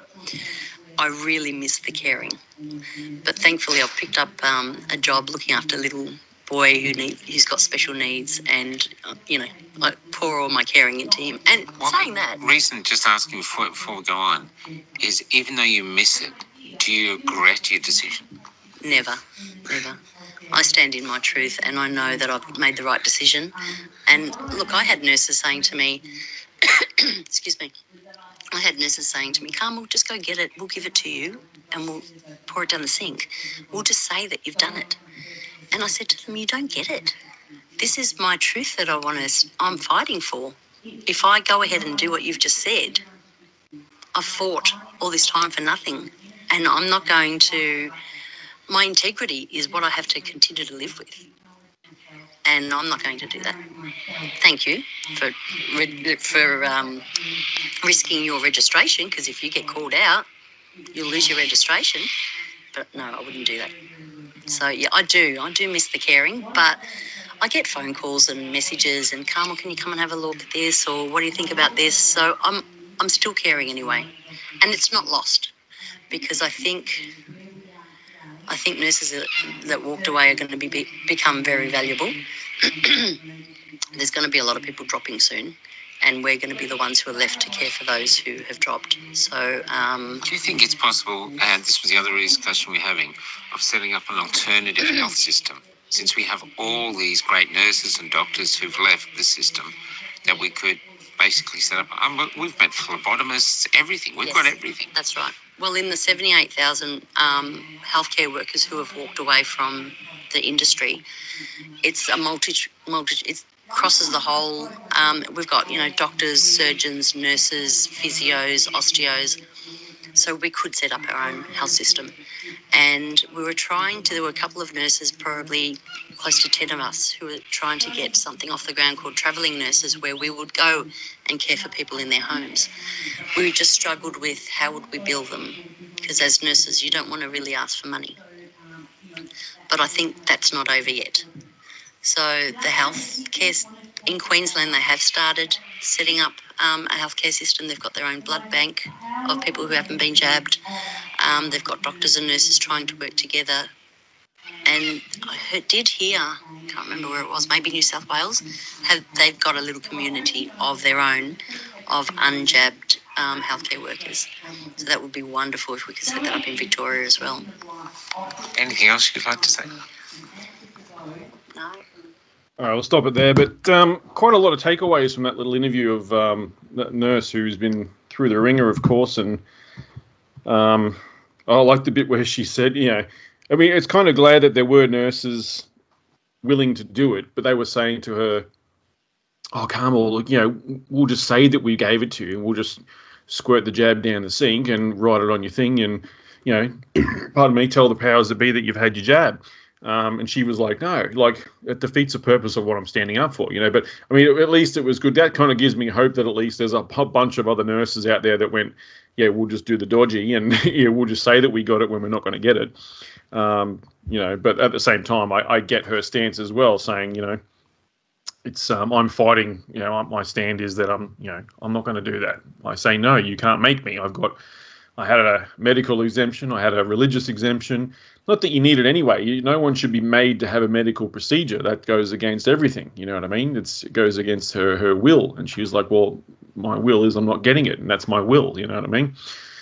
I really missed the caring. But thankfully I've picked up um, a job looking after a little boy who need, who's got special needs and, uh, you know, I pour all my caring into him. And Well, saying that, reason, just asking before, before we go on, is even though you miss it, do you regret your decision? Never, never. I stand in my truth and I know that I've made the right decision. And look, I had nurses saying to me, excuse me, I had nurses saying to me, Carmel, just go get it. We'll give it to you and we'll pour it down the sink. We'll just say that you've done it. And I said to them, you don't get it. This is my truth that I want to, I'm fighting for. If I go ahead and do what you've just said, I've fought all this time for nothing. And I'm not going to, my integrity is what I have to continue to live with. And I'm not going to do that. Thank you for for um, risking your registration, because if you get called out, you'll lose your registration. But no, I wouldn't do that. So, yeah, I do. I do miss the caring, but I get phone calls and messages and, Carmel, can you come and have a look at this, or what do you think about this? So I'm I'm still caring anyway. And it's not lost, because I think I think nurses that, that walked away are going to be, be become very valuable. There's going to be a lot of people dropping soon, and we're going to be the ones who are left to care for those who have dropped. So, um, do you think it's possible, and this was the other discussion we're having, of setting up an alternative health system, since we have all these great nurses and doctors who've left the system, that we could basically set up, um, we've met phlebotomists, everything, we've yes, got everything. That's right. Well, in the seventy-eight thousand um, healthcare workers who have walked away from the industry, it's a multi, multi it crosses the whole, um, we've got, you know, doctors, surgeons, nurses, physios, osteos, so we could set up our own health system. And we were trying to, there were a couple of nurses, probably close to ten of us, who were trying to get something off the ground called travelling nurses, where we would go and care for people in their homes. We just struggled with how would we bill them, because as nurses you don't want to really ask for money. But I think that's not over yet. So the health care in Queensland, they have started setting up um, a healthcare system. They've got their own blood bank of people who haven't been jabbed. Um, they've got doctors and nurses trying to work together. And I heard, did hear, can't remember where it was, maybe New South Wales, have they've got a little community of their own of unjabbed um, healthcare workers. So that would be wonderful if we could set that up in Victoria as well. Anything else you'd like to say? No. All right, we'll stop it there. But um, quite a lot of takeaways from that little interview of um, that nurse who's been through the ringer, of course. And um, I like the bit where she said, you know, I mean, it's kind of glad that there were nurses willing to do it, but they were saying to her, oh, Carmel, look, you know, we'll just say that we gave it to you. We'll just squirt the jab down the sink and write it on your thing and, you know, pardon me, tell the powers that be that you've had your jab. Um, and she was like, no, like it defeats the purpose of what I'm standing up for, you know. But I mean, at least it was good. That kind of gives me hope that at least there's a bunch of other nurses out there that went, yeah, we'll just do the dodgy and yeah, we'll just say that we got it when we're not going to get it. Um, you know, but at the same time, I, I get her stance as well, saying, you know, it's um, I'm fighting, you know, my stand is that I'm, you know, I'm not going to do that. I say, no, you can't make me. I've got, I had a medical exemption. I had a religious exemption. Not that you need it anyway. You, no one should be made to have a medical procedure. That goes against everything. You know what I mean? It's, it goes against her, her will. And she was like, well, my will is I'm not getting it. And that's my will. You know what I mean?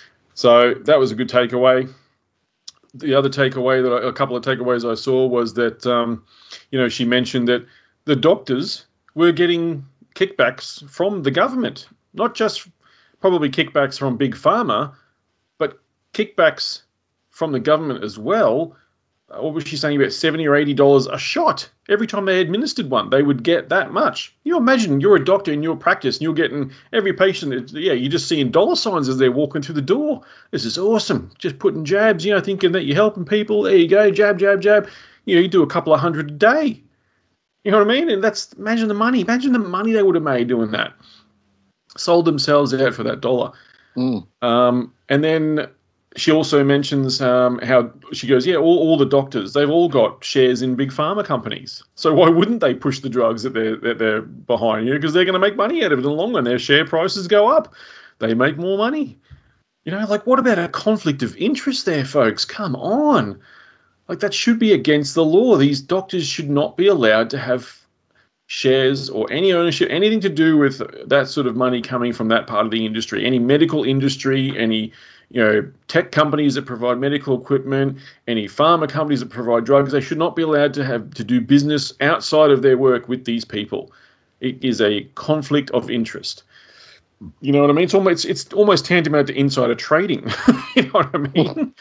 So that was a good takeaway. The other takeaway, that I, a couple of takeaways I saw was that, um, you know, she mentioned that the doctors were getting kickbacks from the government, not just probably kickbacks from Big Pharma, but kickbacks from the government as well. What was she saying, about seventy or eighty dollars a shot? Every time they administered one, they would get that much. You imagine you're a doctor in your practice and you're getting every patient, yeah, you're just seeing dollar signs as they're walking through the door. This is awesome. Just putting jabs, you know, thinking that you're helping people. There you go, jab, jab, jab. You know, you do a couple of hundred a day. You know what I mean? And that's, imagine the money. Imagine the money they would have made doing that. Sold themselves out for that dollar. Mm. Um, and then she also mentions um, how she goes, yeah, all, all the doctors, they've all got shares in big pharma companies. So why wouldn't they push the drugs that they're, that they're behind you? Because they're going to make money out of it in the long run. Their share prices go up. They make more money. You know, like, what about a conflict of interest there, folks? Come on. Like, that should be against the law. These doctors should not be allowed to have shares or any ownership, anything to do with that sort of money coming from that part of the industry, any medical industry, any, you know, tech companies that provide medical equipment, any pharma companies that provide drugs, they should not be allowed to have to do business outside of their work with these people. It is a conflict of interest. You know what I mean? It's almost it's almost tantamount to insider trading. You know what I mean?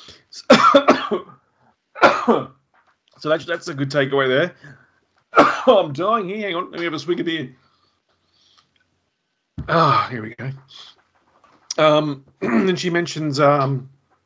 So that's that's a good takeaway there. I'm dying here. Hang on, let me have a swig of beer. Ah, here we go. Um, and she mentions, um,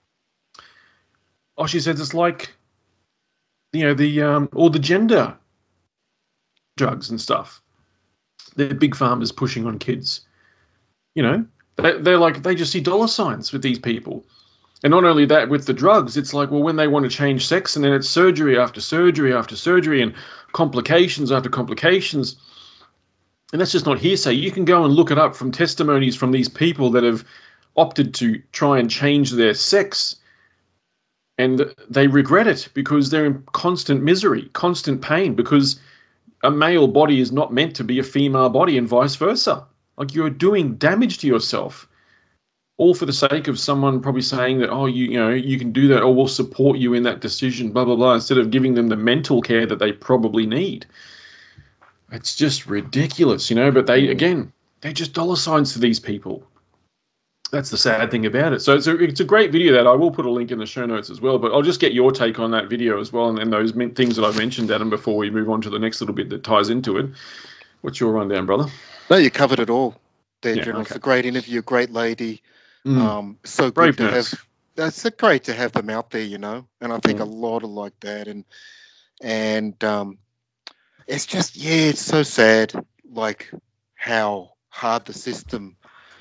oh, she says it's like, you know, the um, all the gender drugs and stuff. They're big farmers pushing on kids. You know, they, they're like, they just see dollar signs with these people. And not only that, with the drugs, it's like, well, when they want to change sex, and then it's surgery after surgery after surgery and complications after complications. And that's just not hearsay. You can go and look it up from testimonies from these people that have opted to try and change their sex, and they regret it because they're in constant misery, constant pain, because a male body is not meant to be a female body and vice versa. Like, you're doing damage to yourself, all for the sake of someone probably saying that, oh, you, you know, you can do that, or we'll support you in that decision, blah, blah, blah, instead of giving them the mental care that they probably need. It's just ridiculous, you know, but they, again, they're just dollar signs to these people. That's the sad thing about it. So it's a, it's a great video that I will put a link in the show notes as well, but I'll just get your take on that video as well, and, and those things that I've mentioned, Adam, before we move on to the next little bit that ties into it. What's your rundown, brother? No, you covered it all there, Yeah, General. okay. It's a great interview, great lady. Mm. Um, so Brave good to nurse. have. That's so great to have them out there, you know. And I think Mm. a lot are like that, and and um, it's just yeah, it's so sad, like how hard the system,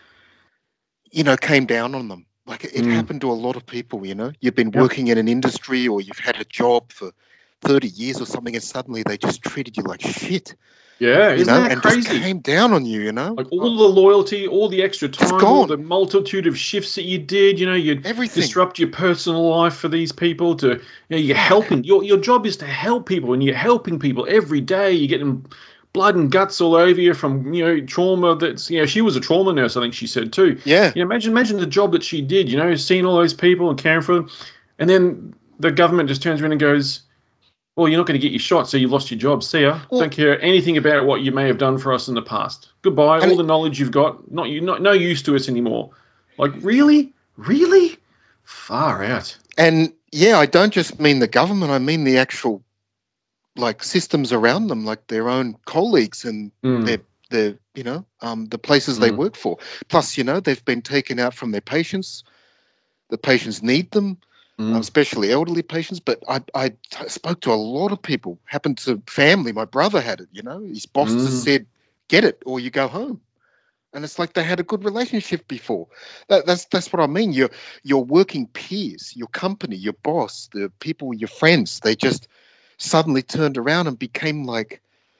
you know, came down on them. Like it Mm. happened to a lot of people, you know. You've been Yep. working in an industry, or you've had a job for thirty years or something, and suddenly they just treated you like shit, Yeah, you isn't know, that and crazy? just came down on you, you know. Like all the loyalty, all the extra It's time, all gone. the multitude of shifts that you did, you know, you'd Everything. disrupt your personal life for these people to, you know, you're helping. Your your job is to help people, and you're helping people every day. You're getting blood and guts all over you from, you know, trauma that's, you know, she was a trauma nurse, I think she said too. Yeah. You know, imagine, imagine the job that she did, you know, seeing all those people and caring for them. And then the government just turns around and goes, well, you're not going to get your shot, so you've lost your job. See ya. Well- Don't care anything about what you may have done for us in the past. Goodbye. And All it- the knowledge you've got, not you, not no use to us anymore. Like, really? Really? Far out. And yeah, I don't just mean the government, I mean the actual like systems around them, like their own colleagues and Mm. their their you know, um the places they Mm. work for. Plus, you know, they've been taken out from their patients. The patients need them, Mm. um, especially elderly patients. But I I t- spoke to a lot of people, happened to family. My brother had it, you know, his boss Mm. just said, get it or you go home. And it's like they had a good relationship before. That, that's that's what I mean. Your your working peers, your company, your boss, the people, your friends, they just suddenly turned around and became like,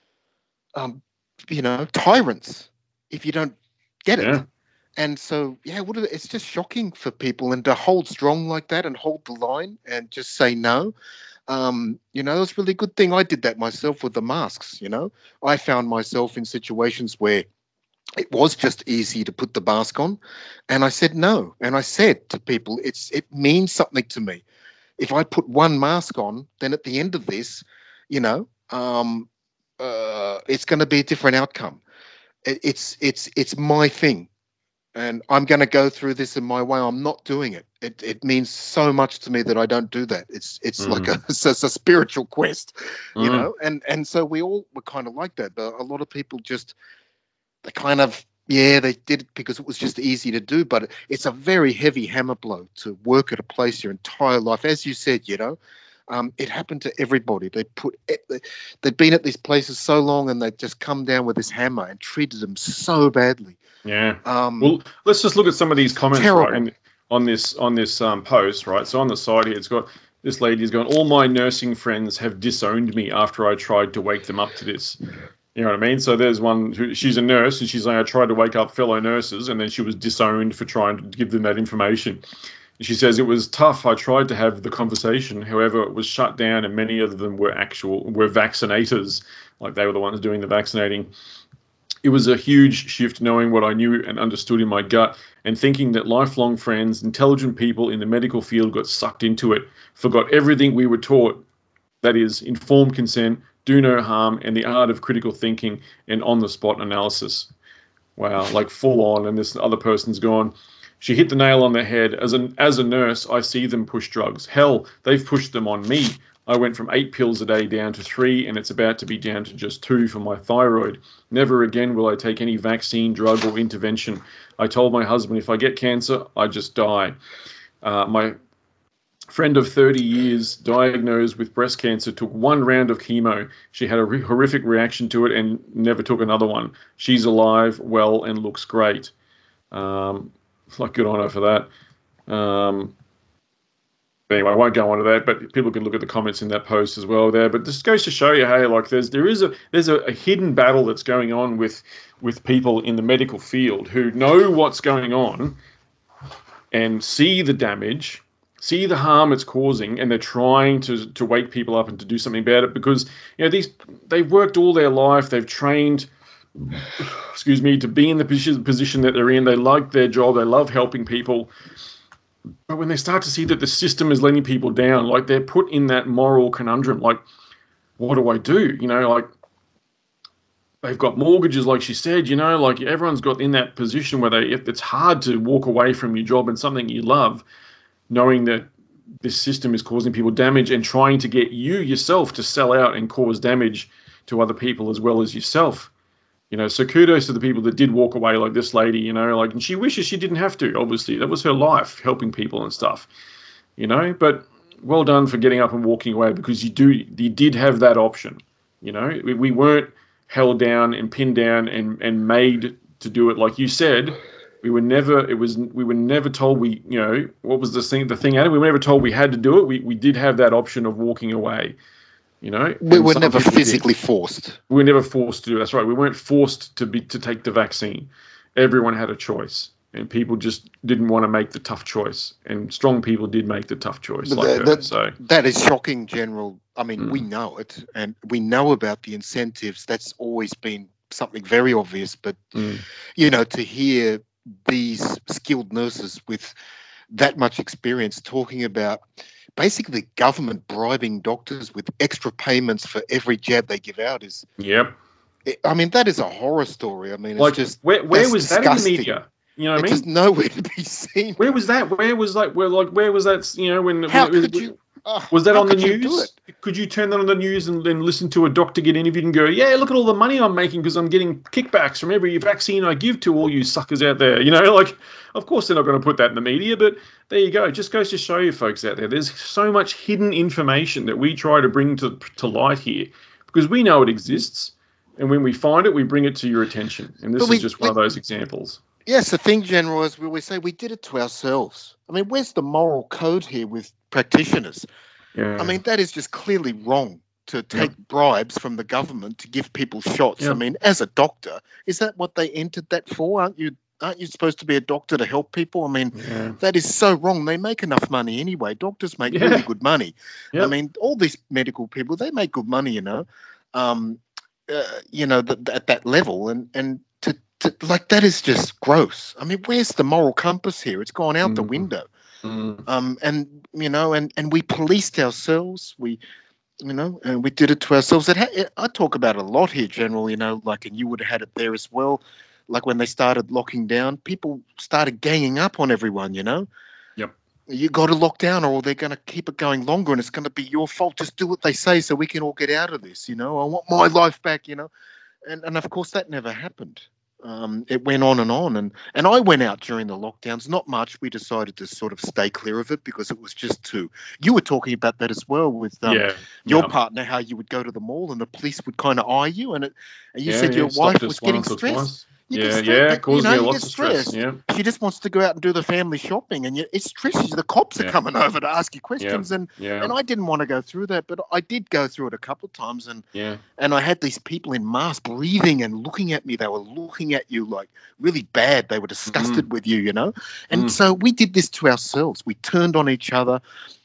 um, you know, tyrants if you don't get it. Yeah. And so, yeah, what are, it's just shocking for people, and to hold strong like that and hold the line and just say no. Um, you know, it's a really good thing. I did that myself with the masks. You know, I found myself in situations where it was just easy to put the mask on, and I said no. And I said to people, it's it means something to me. If I put one mask on, then at the end of this, you know, um, uh, it's going to be a different outcome. It, it's it's it's my thing, and I'm going to go through this in my way. I'm not doing it. It it means so much to me that I don't do that. It's it's Mm. like a it's, a spiritual quest, you Mm. know. And and so we all were kind of like that. But a lot of people just they kind of. Yeah, they did it because it was just easy to do, but it's a very heavy hammer blow to work at a place your entire life. As you said, you know, um, it happened to everybody. They put they'd been at these places so long, and they'd just come down with this hammer and treated them so badly. Yeah. Um, Well, let's just look at some of these comments, terrible. right, and on this on this um, post, right? So on the side here, it's got this lady's going, all my nursing friends have disowned me after I tried to wake them up to this. You know what I mean? So there's one who, she's a nurse, and she's like, I tried to wake up fellow nurses, and then she was disowned for trying to give them that information. She says, it was tough. I tried to have the conversation. However, it was shut down, and many of them were actual, were vaccinators. Like they were the ones doing the vaccinating. It was a huge shift knowing what I knew and understood in my gut and thinking that lifelong friends, intelligent people in the medical field got sucked into it, forgot everything we were taught, that is, informed consent, do no harm, and the art of critical thinking and on-the-spot analysis. Wow, like full on, and this other person's gone, she hit the nail on the head. As a, as a nurse, I see them push drugs. Hell, they've pushed them on me. I went from eight pills a day down to three, and it's about to be down to just two for my thyroid. Never again will I take any vaccine, drug, or intervention. I told my husband if I get cancer, I just die. Uh, my friend of thirty years, diagnosed with breast cancer, took one round of chemo. She had a re- horrific reaction to it and never took another one. She's alive, well, and looks great. Um, like, good on her for that. Um, Anyway, I won't go on to that, but people can look at the comments in that post as well there. But this goes to show you, hey, like there's there is a there's a, a hidden battle that's going on with with people in the medical field who know what's going on and see the damage, see the harm it's causing, and they're trying to to wake people up and to do something about it because you know these they've worked all their life, they've trained, excuse me, to be in the position position that they're in. They like their job, they love helping people. But when they start to see that the system is letting people down, like they're put in that moral conundrum, like, what do I do? You know, like they've got mortgages, like she said, you know, like everyone's got in that position where they, if it's hard to walk away from your job and something you love, knowing that this system is causing people damage and trying to get you yourself to sell out and cause damage to other people as well as yourself. You know, so kudos to the people that did walk away like this lady, you know, like, and she wishes she didn't have to, obviously. That was her life, helping people and stuff, you know, but well done for getting up and walking away because you do, you did have that option, you know. We, we weren't held down and pinned down and, and made to do it. Like you said, we were never, it was, we were never told we, you know, what was the thing, the thing at it? We were never told we had to do it. We, we did have that option of walking away. You know, we were never physically did. forced. We were never forced to do. That's right. We weren't forced to be to take the vaccine. Everyone had a choice, and people just didn't want to make the tough choice. And strong people did make the tough choice. Like that, her, that, so that is shocking, General. I mean, mm. we know it, and we know about the incentives. That's always been something very obvious. But mm. you know, to hear these skilled nurses with that much experience talking about basically government bribing doctors with extra payments for every jab they give out is, yep. I mean, that is a horror story. I mean, it's like, just where, where was disgusting. that in the media? You know what I mean? It's just nowhere to be seen. Where was that? Where was like where like where was that? You know, when how when, could you? Oh, was that on the could news? Could you turn that on the news and then listen to a doctor get interviewed and go, yeah, look at all the money I'm making because I'm getting kickbacks from every vaccine I give to all you suckers out there. You know, like, of course they're not going to put that in the media, but there you go. It just goes to show you folks out there, there's so much hidden information that we try to bring to, to light here because we know it exists. And when we find it, we bring it to your attention. And this we, is just one we, of those examples. Yes, the thing, General, is we always say we did it to ourselves. I mean, where's the moral code here with practitioners? Yeah. I mean, that is just clearly wrong to take yep. bribes from the government to give people shots. Yep. I mean, as a doctor, is that what they entered that for? Aren't you aren't you supposed to be a doctor to help people? I mean, yeah. that is so wrong. They make enough money anyway. Doctors make yeah. really good money. Yep. I mean, all these medical people, they make good money, you know, um, uh, you know, th- at that level. And, and to, to, like, that is just gross. I mean, where's the moral compass here? It's gone out mm. the window. Mm. Um, and, you know, and, and we policed ourselves. We, you know, and we did it to ourselves. It ha- I talk about it a lot here, General, you know, like, and you would have had it there as well. Like when they started locking down, people started ganging up on everyone, you know. Yep. You got to lock down or they're going to keep it going longer and it's going to be your fault. Just do what they say so we can all get out of this, you know. I want my life back, you know. And, and of course, that never happened. Um, it went on and on. And, and I went out during the lockdowns, not much. We decided to sort of stay clear of it because it was just too. You were talking about that as well with um, yeah, your yeah. partner, how you would go to the mall and the police would kind of eye you. And, it, and you yeah, said yeah. your Stopped wife was getting stressed. You yeah, stressed, yeah, causing you know, you you lots of stress. Yeah. She just wants to go out and do the family shopping, and you, it's stressful. The cops are yeah. coming over to ask you questions, yeah. and yeah. and I didn't want to go through that, but I did go through it a couple of times, and yeah. and I had these people in masks breathing and looking at me. They were looking at you like really bad. They were disgusted mm. with you, you know. And mm. so we did this to ourselves. We turned on each other.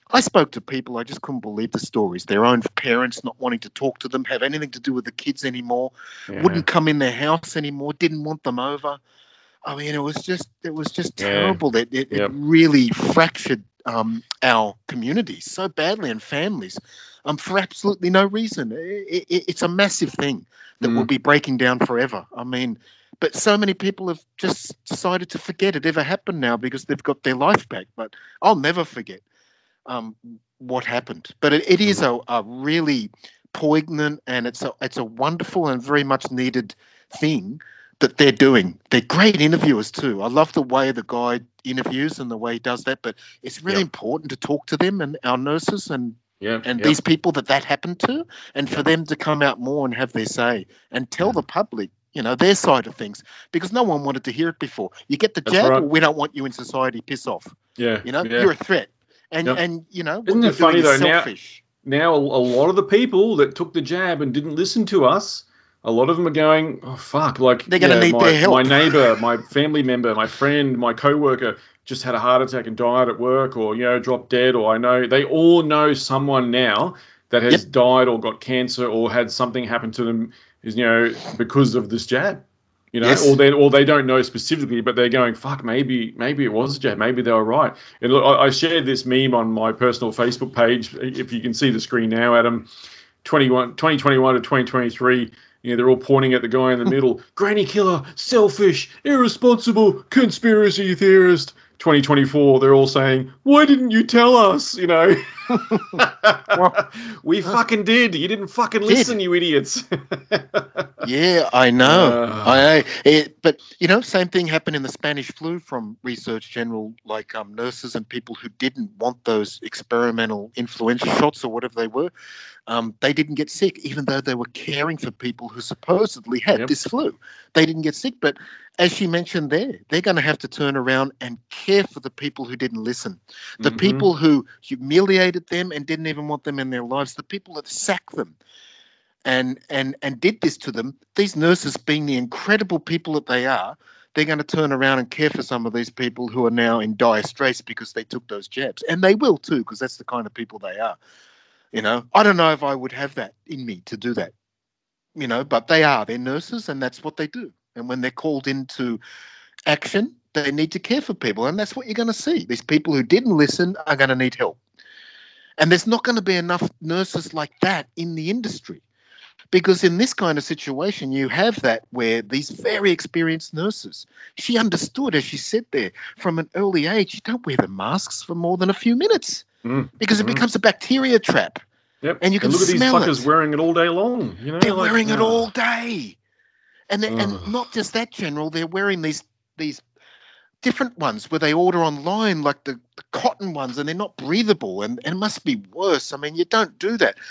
I spoke to people, I just couldn't believe the stories. Their own parents not wanting to talk to them, have anything to do with the kids anymore, Yeah. wouldn't come in their house anymore, didn't want them over. I mean, it was just it was just Yeah. terrible. It, it, Yep. it really fractured um, our communities so badly and families um, for absolutely no reason. It, it, it's a massive thing that Mm. will be breaking down forever. I mean, but so many people have just decided to forget it ever happened now because they've got their life back. But I'll never forget um, what happened. But it, it is a, a really poignant, and it's a it's a wonderful and very much needed thing that they're doing. They're great interviewers too. I love the way the guy interviews and the way he does that. But it's really Yep. important to talk to them and our nurses and Yeah. and yeah. these people that that happened to, and for them to come out more and have their say and tell the public, you know, their side of things, because no one wanted to hear it before. You get the That's jab, right. well, we don't want you in society. Piss off. yeah. You know, yeah. you're a threat, and Yep. and you know, Isn't what it you're funny, doing is though, now- selfish. Now, a, a lot of the people that took the jab and didn't listen to us, a lot of them are going, oh, fuck, like, They're gonna yeah, need my, their help. my neighbor, my family member, my friend, my coworker just had a heart attack and died at work, or, you know, dropped dead, or I know, they all know someone now that has Yep. died or got cancer or had something happen to them, is, you know, because of this jab. You know, Yes. or they or they don't know specifically, but they're going, fuck, maybe maybe it was a jab, maybe they were right. And look, I, I shared this meme on my personal Facebook page. If you can see the screen now, Adam, twenty-one, twenty twenty-one to twenty twenty-three, you know, they're all pointing at the guy in the middle. Granny killer, selfish, irresponsible, conspiracy theorist. twenty twenty-four, they're all saying, why didn't you tell us? You know, we fucking did. You didn't fucking listen, you idiots. Yeah, I know. Uh. I know. It, but you know, same thing happened in the Spanish flu from Research General, like um, nurses and people who didn't want those experimental influenza shots or whatever they were. Um, they didn't get sick, even though they were caring for people who supposedly had Yep. this flu. They didn't get sick. But as she mentioned there, they're going to have to turn around and care for the people who didn't listen, the Mhm. people who humiliated them and didn't even want them in their lives, the people that sacked them and and and did this to them. These nurses, being the incredible people that they are, they're going to turn around and care for some of these people who are now in dire straits because they took those jabs. And they will too, because that's the kind of people they are. You know, I don't know if I would have that in me to do that, you know, but they are. They're nurses, and that's what they do. And when they're called into action, they need to care for people. And that's what you're going to see. These people who didn't listen are going to need help. And there's not going to be enough nurses like that in the industry. Because in this kind of situation, you have that where these very experienced nurses, she understood, as she said there, from an early age, you don't wear the masks for more than a few minutes Mm. because it Mm. becomes a bacteria trap. Yep. And you can look at these smell fuckers it. wearing it all day long. You know, They're like, wearing it oh. all day. And they, Ugh. and not just that, General, they're wearing these these different ones where they order online, like the, the cotton ones, and they're not breathable, and, and it must be worse. I mean, you don't do that.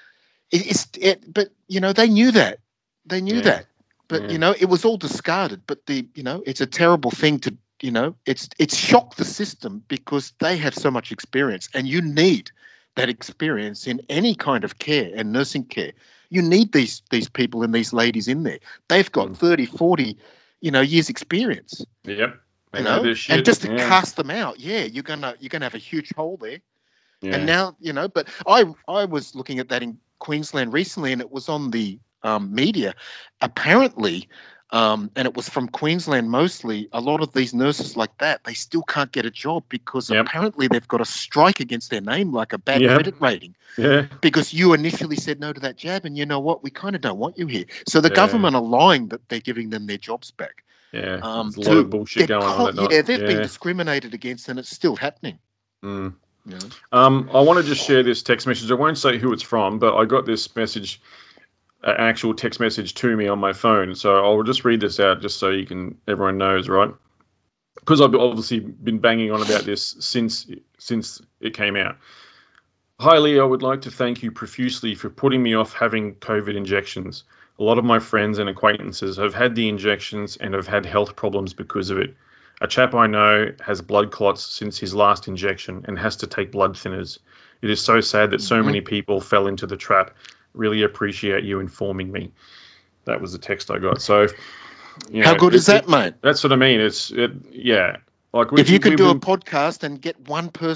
It, it's it, but you know, they knew that. They knew Yeah. that. But Yeah. you know, it was all discarded. But the you know, it's a terrible thing to you know, it's it's shocked the system because they have so much experience, and you need that experience in any kind of care and nursing care. You need these these people and these ladies in there. They've got Mm. thirty, forty, you know, years experience. Yep. They You know know, their shit. and just to yeah. cast them out, yeah, you're gonna you're gonna have a huge hole there. Yeah. And now, you know, but I I was looking at that in Queensland recently, and it was on the um, media. Apparently, um, and it was from Queensland mostly, a lot of these nurses like that, they still can't get a job because Yep. apparently they've got a strike against their name, like a bad Yep. credit rating, yeah. because you initially said no to that jab, and you know what? We kind of don't want you here. So the Yeah. government are lying that they're giving them their jobs back. Yeah. Um, There's a lot to- of bullshit they're going on. con- That night. yeah, they've been Yeah. discriminated against, and it's still happening. Mm. You know? Um, I want to just share this text message. I won't say who it's from, but I got this message, an actual text message to me on my phone. So I'll just read this out just so you can, everyone knows, right? Because I've obviously been banging on about this since since it came out. Hi, Lee. I would like to thank you profusely for putting me off having COVID injections. A lot of my friends and acquaintances have had the injections and have had health problems because of it. A chap I know has blood clots since his last injection and has to take blood thinners. It is so sad that so Mhm. many people fell into the trap. Really appreciate you informing me. That was the text I got. So, you How know, good it- is that, it- mate? That's what I mean. It's it, yeah. Like we, If you could we've do a been- podcast and get one person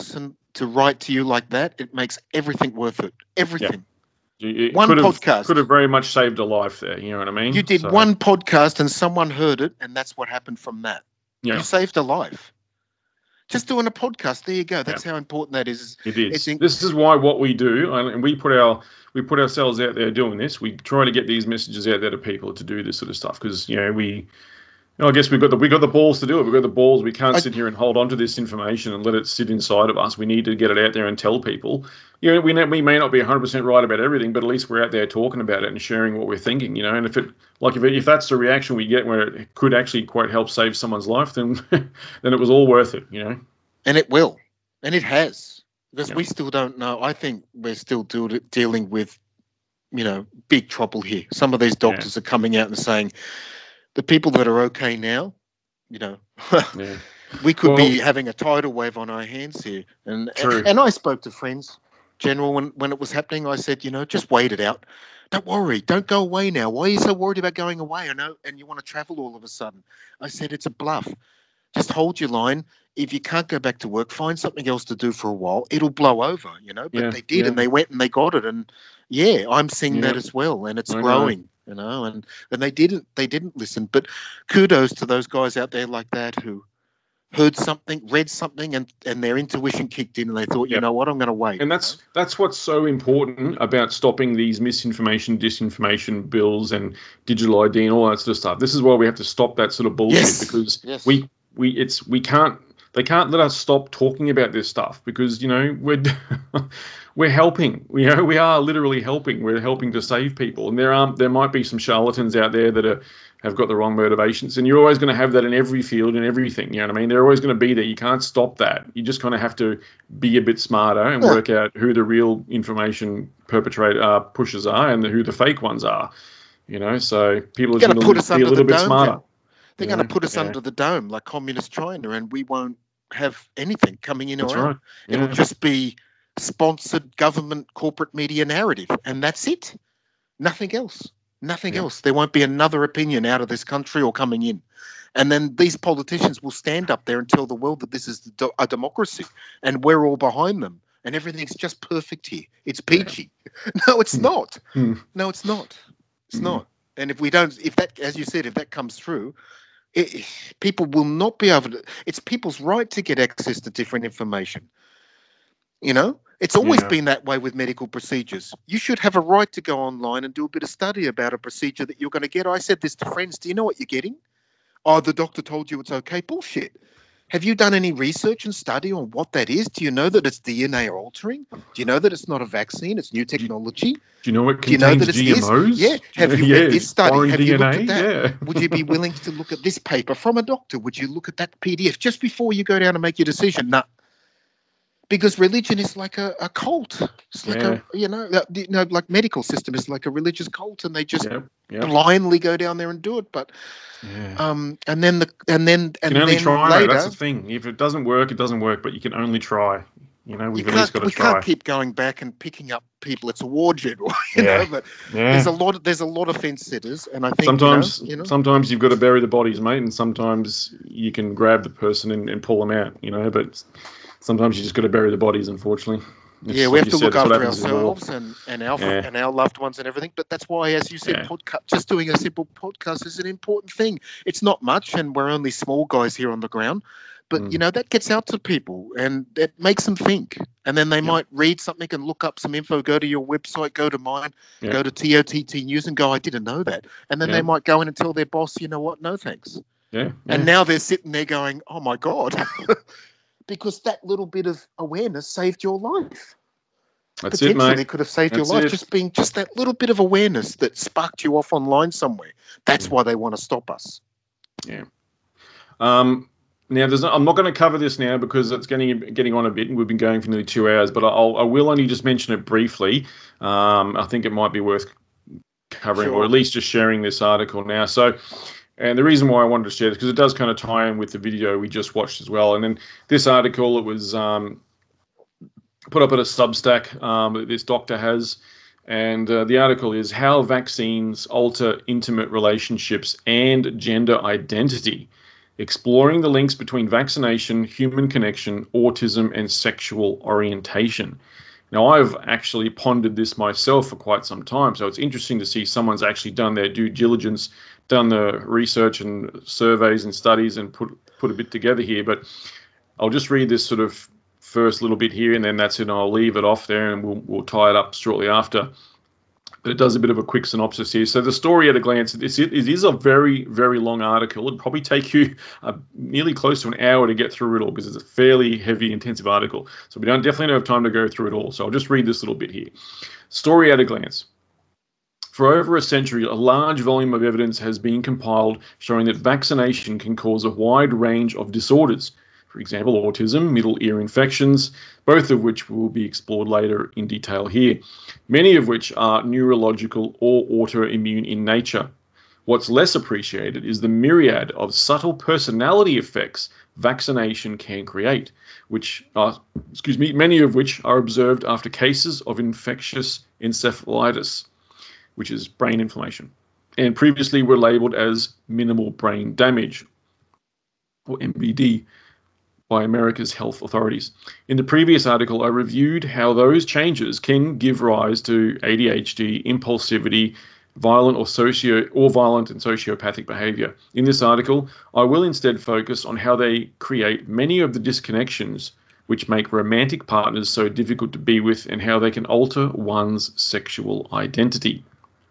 to write to you like that, it makes everything worth it. Everything. It one could have, podcast could have very much saved a life there. You know what I mean? You did So, one podcast and someone heard it, and that's what happened from that. Yeah. You saved a life. Just doing a podcast. There you go. That's yeah. how important that is. It is. It's in- this is why what we do, and we put our we put ourselves out there doing this. We try to get these messages out there to people to do this sort of stuff because you know we. You know, I guess we've got the we got the balls to do it. We've got the balls. We can't I, sit here and hold on to this information and let it sit inside of us. We need to get it out there and tell people. You know, we we may not be one hundred percent right about everything, but at least we're out there talking about it and sharing what we're thinking. You know, and if it like if it, if that's the reaction we get where it could actually quite help save someone's life, then then it was all worth it. You know, and it will, and it has, because yeah. we still don't know. I think we're still deal, dealing with, you know, big trouble here. Some of these doctors yeah. are coming out and saying, the people that are okay now, you know, yeah. we could well, be having a tidal wave on our hands here. And, and and I spoke to friends, General, when, when it was happening. I said, you know, just wait it out. Don't worry. Don't go away now. Why are you so worried about going away? I know, and you want to travel all of a sudden. I said, it's a bluff. Just hold your line. If you can't go back to work, find something else to do for a while. It'll blow over, you know. But yeah, they did, yeah. and they went and they got it. And yeah, I'm seeing yeah. that as well, and it's I growing. Know. You know, and, and they didn't they didn't listen. But kudos to those guys out there like that who heard something, read something, and, and their intuition kicked in, and they thought, you yep. know what, I'm going to wait. And that's that's what's so important about stopping these misinformation, disinformation bills and digital I D and all that sort of stuff. This is why we have to stop that sort of bullshit yes. because yes. we we it's we can't. They can't let us stop talking about this stuff because, you know, we're we're helping. You know, we are literally helping. We're helping to save people. And there are there might be some charlatans out there that are have got the wrong motivations. And you're always going to have that in every field and everything. You know what I mean? They're always going to be there. You can't stop that. You just kind of have to be a bit smarter and yeah. work out who the real information perpetrator uh, pushers are and the, who the fake ones are. You know, so people are going to be a little bit smarter. Then. They're yeah, going to put us yeah. under the dome like communist China, and we won't have anything coming in that's or out. Right. Yeah. It'll just be sponsored government corporate media narrative, and that's it. Nothing else. Nothing yeah. else. There won't be another opinion out of this country or coming in. And then these politicians will stand up there and tell the world that this is a democracy, and we're all behind them, and everything's just perfect here. It's peachy. Yeah. No, it's not. Mm. No, it's not. It's mm. not. And if we don't, if that, as you said, if that comes through, It, people will not be able to. It's people's right to get access to different information. You know, it's always yeah. been that way with medical procedures. You should have a right to go online and do a bit of study about a procedure that you're going to get. I said this to friends. Do you know what you're getting? Oh, the doctor told you it's okay. Bullshit. Have you done any research and study on what that is? Do you know that it's D N A altering? Do you know that it's not a vaccine? It's new technology. Do you know it Do you know contains that G M Os? Is? Yeah. Have you yeah, read this study? Have D N A? You looked at that? Yeah. Would you be willing to look at this paper from a doctor? Would you look at that P D F just before you go down and make your decision? No. Because religion is like a, a cult. It's like yeah. a, you know, uh, you know, like medical system is like a religious cult, and they just yep. Yep. blindly go down there and do it. But, yeah. um, and then the and then and you can only then try. later, Mate. That's the thing. If it doesn't work, it doesn't work. But you can only try. You know, we've you at least got to we try. We can't keep going back and picking up people. It's a war general, you yeah. know. But yeah. there's a lot. Of, there's a lot of fence sitters, and I think sometimes, you know, you know, sometimes you've got to bury the bodies, mate, and sometimes you can grab the person and, and pull them out. You know, but sometimes you just got to bury the bodies, unfortunately. It's yeah, we like have to said, look after ourselves and, and our yeah. and our loved ones and everything. But that's why, as you said, yeah. podcast, just doing a simple podcast is an important thing. It's not much, and we're only small guys here on the ground. But, mm. you know, that gets out to people, and it makes them think. And then they yep. might read something and look up some info, go to your website, go to mine, yep. go to T O T T News and go, I didn't know that. And then yep. they might go in and tell their boss, you know what, no thanks. Yeah. yeah. And now they're sitting there going, oh, my God, because that little bit of awareness saved your life. That's it, Potentially mate. could have saved That's your life it. just being just that little bit of awareness that sparked you off online somewhere. That's yeah. why they want to stop us. Yeah. Um. Now, there's no, I'm not going to cover this now because it's getting getting on a bit, and we've been going for nearly two hours. But I'll I will only just mention it briefly. Um. I think it might be worth covering, Sure. or at least just sharing this article now. So. And the reason why I wanted to share this because it does kind of tie in with the video we just watched as well. And then this article, it was um, put up at a Substack um, that this doctor has. And uh, the article is How Vaccines Alter Intimate Relationships and Gender Identity. exploring the links between vaccination, human connection, autism, and sexual orientation. Now, I've actually pondered this myself for quite some time, so it's interesting to see someone's actually done their due diligence, done the research and surveys and studies and put put a bit together here. But I'll just read this sort of first little bit here, and then that's it, and I'll leave it off there, and we'll, we'll tie it up shortly after. But it does a bit of a quick synopsis here. So the story at a glance, it is, it is a very, very long article. It'd probably take you uh, nearly close to an hour to get through it all because it's a fairly heavy, intensive article. So we don't definitely don't have time to go through it all. So I'll just read this little bit here. Story at a glance. For over a century, a large volume of evidence has been compiled showing that vaccination can cause a wide range of disorders. For example, autism, middle ear infections, both of which will be explored later in detail here, many of which are neurological or autoimmune in nature. What's less appreciated is the myriad of subtle personality effects vaccination can create, which are, excuse me, many of which are observed after cases of infectious encephalitis, which is brain inflammation, and previously were labelled as minimal brain damage, or M B D, by America's health authorities. In the previous article, I reviewed how those changes can give rise to A D H D, impulsivity, violent or socio or violent and sociopathic behavior. In this article, I will instead focus on how they create many of the disconnections which make romantic partners so difficult to be with and how they can alter one's sexual identity.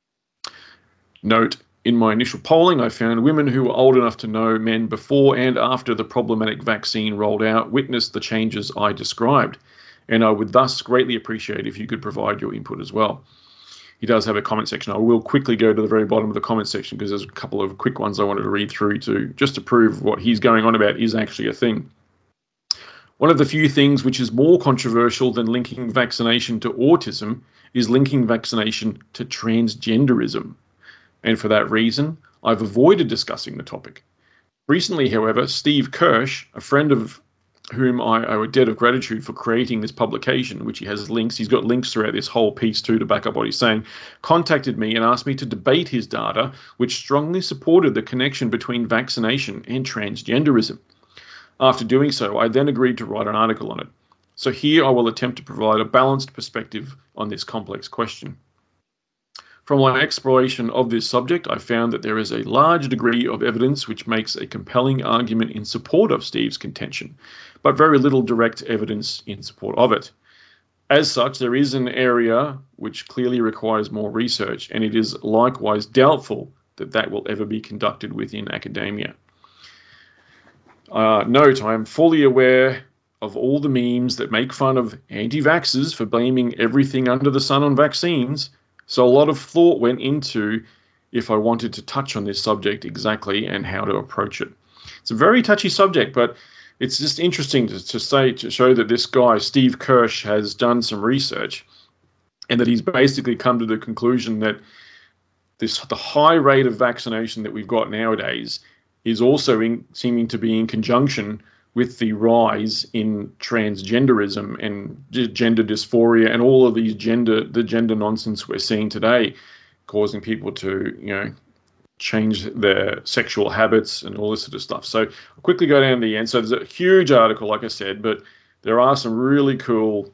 Note, in my initial polling, I found women who were old enough to know men before and after the problematic vaccine rolled out witnessed the changes I described, and I would thus greatly appreciate if you could provide your input as well. He does have a comment section. I will quickly go to the very bottom of the comment section because there's a couple of quick ones I wanted to read through to just to prove what he's going on about is actually a thing. One of the few things which is more controversial than linking vaccination to autism is linking vaccination to transgenderism. And for that reason, I've avoided discussing the topic. Recently, however, Steve Kirsch, a friend of whom I owe a debt of gratitude for creating this publication, which he has links, he's got links throughout this whole piece too to back up what he's saying, contacted me and asked me to debate his data, which strongly supported the connection between vaccination and transgenderism. After doing so, I then agreed to write an article on it. So here I will attempt to provide a balanced perspective on this complex question. From my exploration of this subject, I found that there is a large degree of evidence which makes a compelling argument in support of Steve's contention, but very little direct evidence in support of it. As such, there is an area which clearly requires more research, and it is likewise doubtful that that will ever be conducted within academia. Uh, note, I am fully aware of all the memes that make fun of anti-vaxxers for blaming everything under the sun on vaccines. So a lot of thought went into if I wanted to touch on this subject exactly and how to approach it. It's a very touchy subject, but it's just interesting to, to say, to show that this guy, Steve Kirsch, has done some research and that he's basically come to the conclusion that this the high rate of vaccination that we've got nowadays is also in, seeming to be in conjunction with the rise in transgenderism and gender dysphoria and all of these gender, the gender nonsense we're seeing today, causing people to, you know, change their sexual habits and all this sort of stuff. So I'll quickly go down to the end. So there's a huge article, like I said, but there are some really cool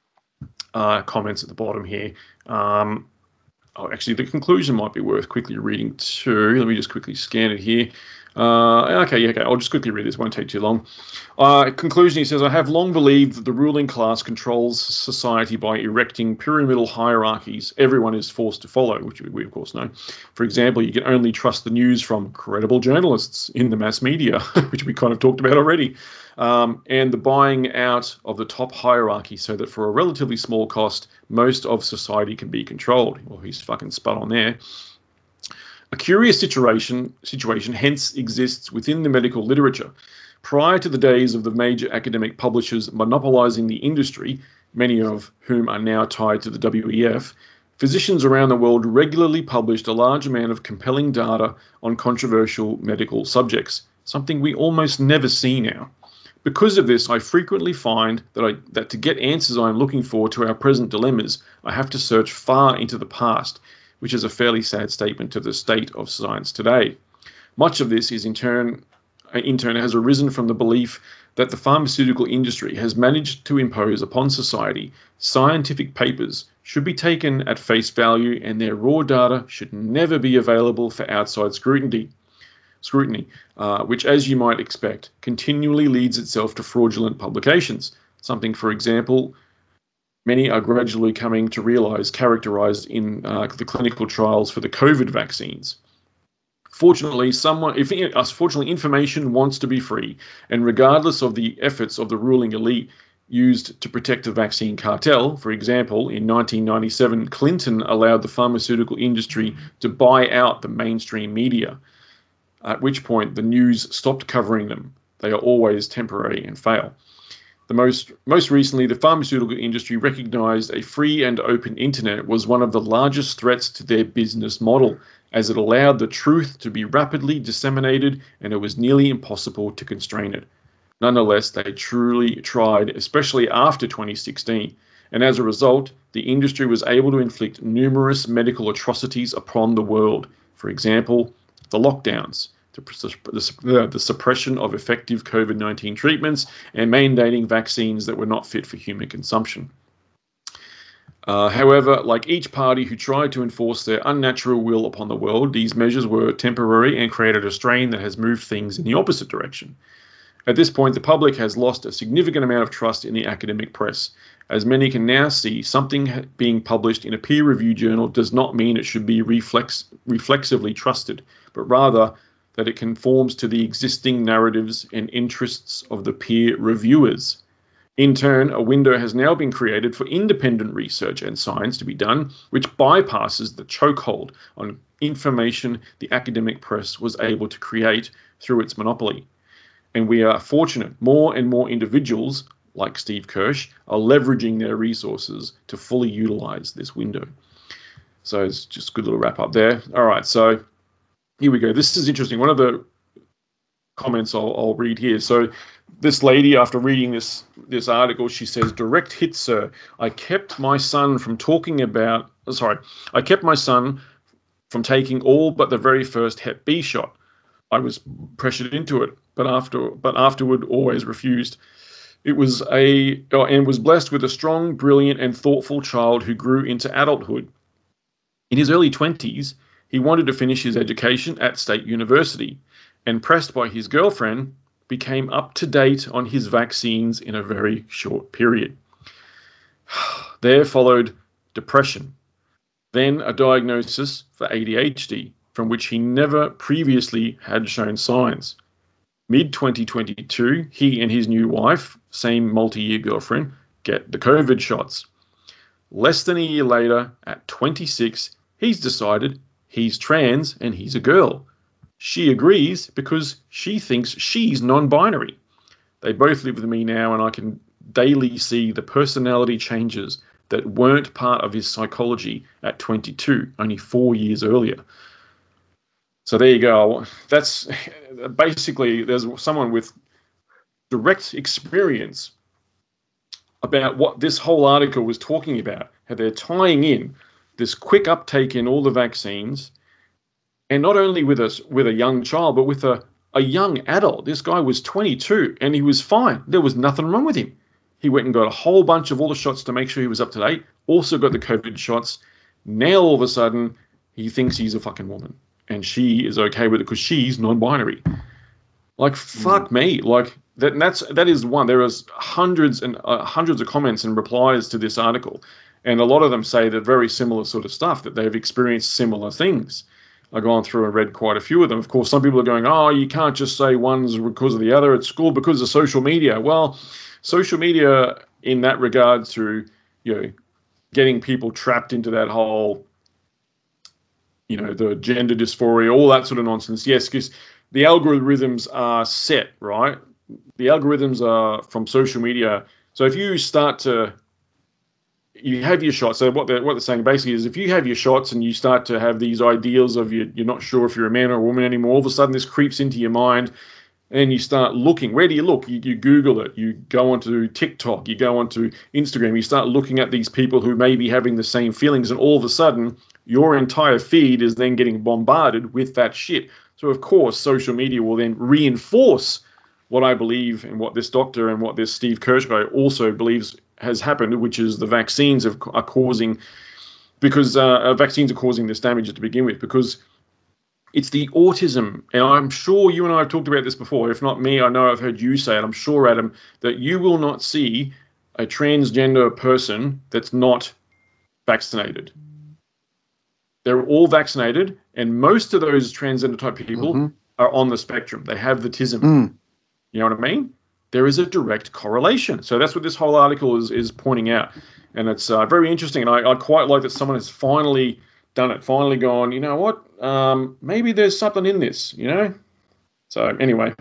uh, comments at the bottom here. Um, oh, actually, the conclusion might be worth quickly reading too. Let me just quickly scan it here. Uh, okay, okay, I'll just quickly read this, won't take too long. Uh, conclusion, he says, I have long believed that the ruling class controls society by erecting pyramidal hierarchies everyone is forced to follow, which we of course know. For example, you can only trust the news from credible journalists in the mass media, which we kind of talked about already, um, and the buying out of the top hierarchy so that for a relatively small cost, most of society can be controlled. Well, he's fucking spot on there. A curious situation, situation hence exists within the medical literature. Prior to the days of the major academic publishers monopolizing the industry, many of whom are now tied to the W E F, physicians around the world regularly published a large amount of compelling data on controversial medical subjects, something we almost never see now. Because of this, I frequently find that, I, that to get answers I am looking for to our present dilemmas, I have to search far into the past, which is a fairly sad statement to the state of science today. Much of this is in turn in turn, has arisen from the belief that the pharmaceutical industry has managed to impose upon society scientific papers should be taken at face value and their raw data should never be available for outside scrutiny, scrutiny, uh, which, as you might expect, continually leads itself to fraudulent publications, something, for example, many are gradually coming to realise characterised in uh, the clinical trials for the COVID vaccines. Fortunately, someone, if unfortunately, information wants to be free, and regardless of the efforts of the ruling elite used to protect the vaccine cartel, for example, in nineteen ninety-seven, Clinton allowed the pharmaceutical industry to buy out the mainstream media, at which point the news stopped covering them. They are always temporary and fail. The most, most recently, the pharmaceutical industry recognised a free and open internet was one of the largest threats to their business model, as it allowed the truth to be rapidly disseminated and it was nearly impossible to constrain it. Nonetheless, they truly tried, especially after twenty sixteen, and as a result, the industry was able to inflict numerous medical atrocities upon the world. For example, the lockdowns, the, the suppression of effective COVID nineteen treatments, and mandating vaccines that were not fit for human consumption. Uh, however, like each party who tried to enforce their unnatural will upon the world, these measures were temporary and created a strain that has moved things in the opposite direction. At this point, the public has lost a significant amount of trust in the academic press, as many can now see something being published in a peer-reviewed journal does not mean it should be reflex, reflexively trusted, but rather that it conforms to the existing narratives and interests of the peer reviewers. In turn, a window has now been created for independent research and science to be done, which bypasses the chokehold on information the academic press was able to create through its monopoly. And we are fortunate more and more individuals, like Steve Kirsch, are leveraging their resources to fully utilize this window. So it's just a good little wrap up there. All right, so here we go. This is interesting. One of the comments I'll, I'll read here. So this lady, after reading this this article, she says, "Direct hit, sir. I kept my son from talking about, oh, sorry, I kept my son from taking all but the very first Hep B shot. I was pressured into it, but after but afterward always refused. It was a oh, and was blessed with a strong, brilliant, and thoughtful child who grew into adulthood. In his early twenties, he wanted to finish his education at State University, and pressed by his girlfriend, became up to date on his vaccines in a very short period. There followed depression, then a diagnosis for A D H D, from which he never previously had shown signs. mid twenty twenty-two, he and his new wife, same multi-year girlfriend, get the COVID shots. Less than a year later, at twenty-six, he's decided he's trans and he's a girl. She agrees because she thinks she's non-binary. They both live with me now, and I can daily see the personality changes that weren't part of his psychology at twenty-two, only four years earlier." So there you go. That's basically, there's someone with direct experience about what this whole article was talking about, how they're tying in this quick uptake in all the vaccines, and not only with a, with a young child, but with a, a young adult. This guy was twenty-two and he was fine. There was nothing wrong with him. He went and got a whole bunch of all the shots to make sure he was up to date, also got the COVID shots. Now all of a sudden, he thinks he's a fucking woman. And she is okay with it because she's non-binary. Like, fuck mm. me. Like, that, that's, that is one. There is hundreds and uh, hundreds of comments and replies to this article. And a lot of them say that very similar sort of stuff, that they've experienced similar things. I've gone through and read quite a few of them. Of course, some people are going, oh, you can't just say one's because of the other. It's school because of social media. Well, social media in that regard through, you know, getting people trapped into that whole, you know, the gender dysphoria, all that sort of nonsense. Yes, because the algorithms are set, right? The algorithms are from social media. So if you start to, you have your shots. So what they're, what they're saying basically is if you have your shots and you start to have these ideals of you, you're not sure if you're a man or a woman anymore, all of a sudden this creeps into your mind. and you start looking. Where do you look? You, you Google it. You go onto TikTok. You go onto Instagram. You start looking at these people who may be having the same feelings, and all of a sudden, your entire feed is then getting bombarded with that shit. So, of course, social media will then reinforce what I believe and what this doctor and what this Steve Kirschko also believes has happened, which is the vaccines have, are causing, because uh, vaccines are causing this damage to begin with, because it's the autism. And I'm sure you and I have talked about this before. If not me, I know I've heard you say it. I'm sure, Adam, that you will not see a transgender person that's not vaccinated. They're all vaccinated, and most of those transgender type people mm-hmm. are on the spectrum. They have the autism. Mm. You know what I mean? There is a direct correlation. So that's what this whole article is is pointing out. And it's uh, very interesting. And I, I quite like that someone has finally done it, finally gone, you know what, um, maybe there's something in this, you know? So anyway,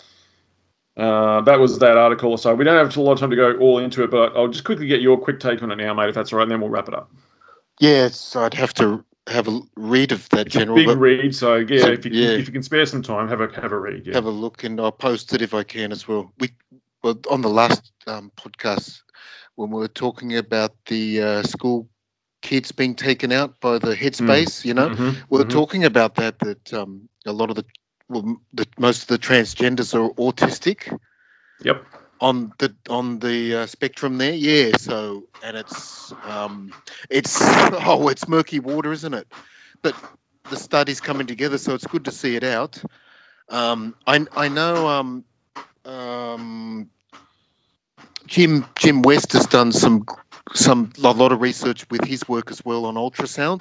uh, that was that article. So we don't have a lot of time to go all into it, but I'll just quickly get your quick take on it now, mate, if that's all right, and then we'll wrap it up. Yes, I'd have to have a read of that, it's General. A big read, so yeah, so, if you yeah. Can, if you can spare some time, have a have a read. Yeah. Have a look, and I'll post it if I can as well. We well on the last um, podcast when we were talking about the uh, school kids being taken out by the Headspace, mm. you know, mm-hmm. we were mm-hmm. talking about that. That um, a lot of the, well, the most of the transgenders are autistic. Yep. On the on the uh, spectrum there, yeah. So and it's um, it's oh, it's murky water, isn't it? But the study's coming together, so it's good to see it out. Um, I I know um, um, Jim Jim West has done some some a lot of research with his work as well on ultrasound.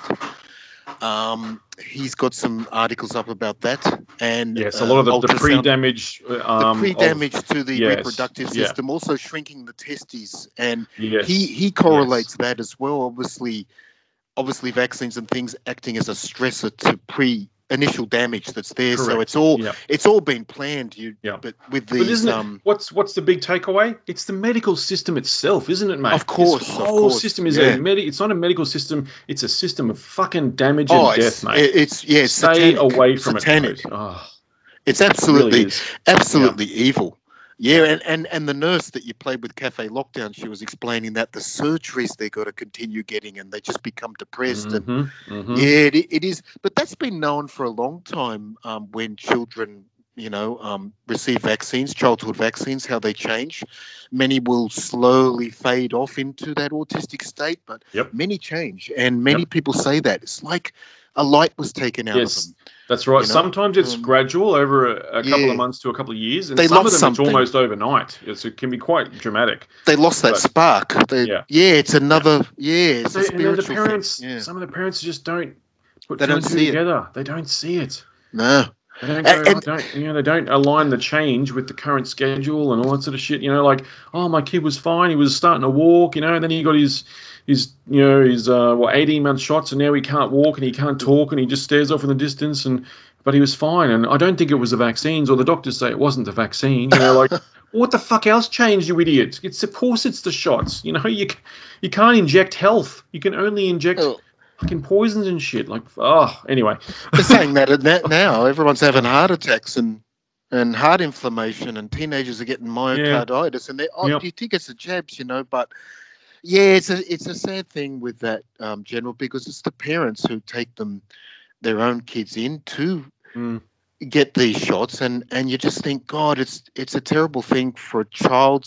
Um, he's got some articles up about that, and yes, a lot of the, uh, the pre-damage, um, the pre-damage of, to the yes, reproductive system, yeah. also shrinking the testes, and yes. he he correlates yes. that as well. Obviously, obviously, vaccines and things acting as a stressor to pre initial damage that's there. Correct. So it's all yeah. it's all been planned. You, yeah. but with these, but isn't it, um, what's what's the big takeaway? It's the medical system itself, isn't it, mate? Of course, this of whole course. system is yeah. a med- It's not a medical system. It's a system of fucking damage oh, and it's, death, mate. It's yeah, it's stay satanic. away from satanic. it. Oh, it's absolutely, it really absolutely yeah. evil. Yeah, and, and, and the nurse that you played with Cafe Lockdown, she was explaining that the surgeries they got to continue getting, and they just become depressed. Mm-hmm, and mm-hmm. yeah, it, it is. But that's been known for a long time. Um, when children, you know, um, receive vaccines, childhood vaccines, how they change. Many will slowly fade off into that autistic state, but yep. many change, and many yep. people say that it's like a light was taken out yes. of them. That's right. You know? Sometimes it's um, gradual over a, a couple yeah. of months to a couple of years, and they some of them something. it's almost overnight. It's, it can be quite dramatic. They lost that but, spark. They, yeah. yeah, it's another. Yeah, yeah it's they, a spiritual and the parents, thing. Yeah. Some of the parents just don't put they two don't and two see together. It. They don't see it. No. They don't, go, and, and, don't, you know, they don't align the change with the current schedule and all that sort of shit. You know, like, oh, my kid was fine. He was starting to walk, you know, and then he got his, his you know, his, uh, what, eighteen-month shots, and now he can't walk and he can't talk and he just stares off in the distance, and but he was fine. And I don't think it was the vaccines, or the doctors say it wasn't the vaccine. You know, like, what the fuck else changed, you idiot? It's, of course it's the shots. You know, you, you can't inject health. You can only inject... Oh. Fucking poisons and shit. Like, oh, anyway. They're saying that now. Everyone's having heart attacks and, and heart inflammation, and teenagers are getting myocarditis. Yeah. And they're, oh, yep. do you think it's the jabs, you know? But, yeah, it's a it's a sad thing with that, um, General, because it's the parents who take them, their own kids in to mm. get these shots. And, and you just think, God, it's it's a terrible thing for a child's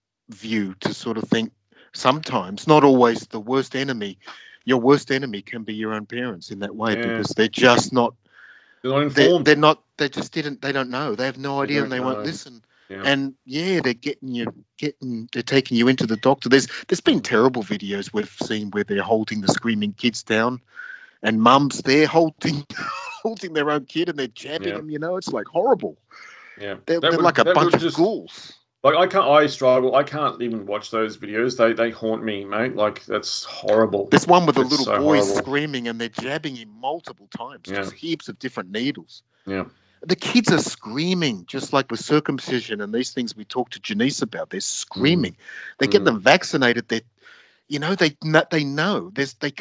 view to sort of think sometimes, not always the worst enemy. Your worst enemy can be your own parents in that way, yeah. because they're just not. They're not informed. They're, they're not. They just didn't. They don't know. They have no idea, they and they know. won't listen. Yeah. And yeah, they're getting you, getting. They're taking you into the doctor. There's there's been terrible videos we've seen where they're holding the screaming kids down, and mums there holding holding their own kid and they're jabbing yeah. them. You know, it's like horrible. Yeah, they're, they're would, like a bunch of just, ghouls. Like I can't, I struggle. I can't even watch those videos. They they haunt me, mate. Like that's horrible. There's one with a it's little so boy horrible. screaming, and they're jabbing him multiple times. Yeah. Just heaps of different needles. Yeah. The kids are screaming, just like with circumcision and these things we talked to Janice about. They're screaming. Mm. They get mm. them vaccinated. They, you know, they they know. There's they can't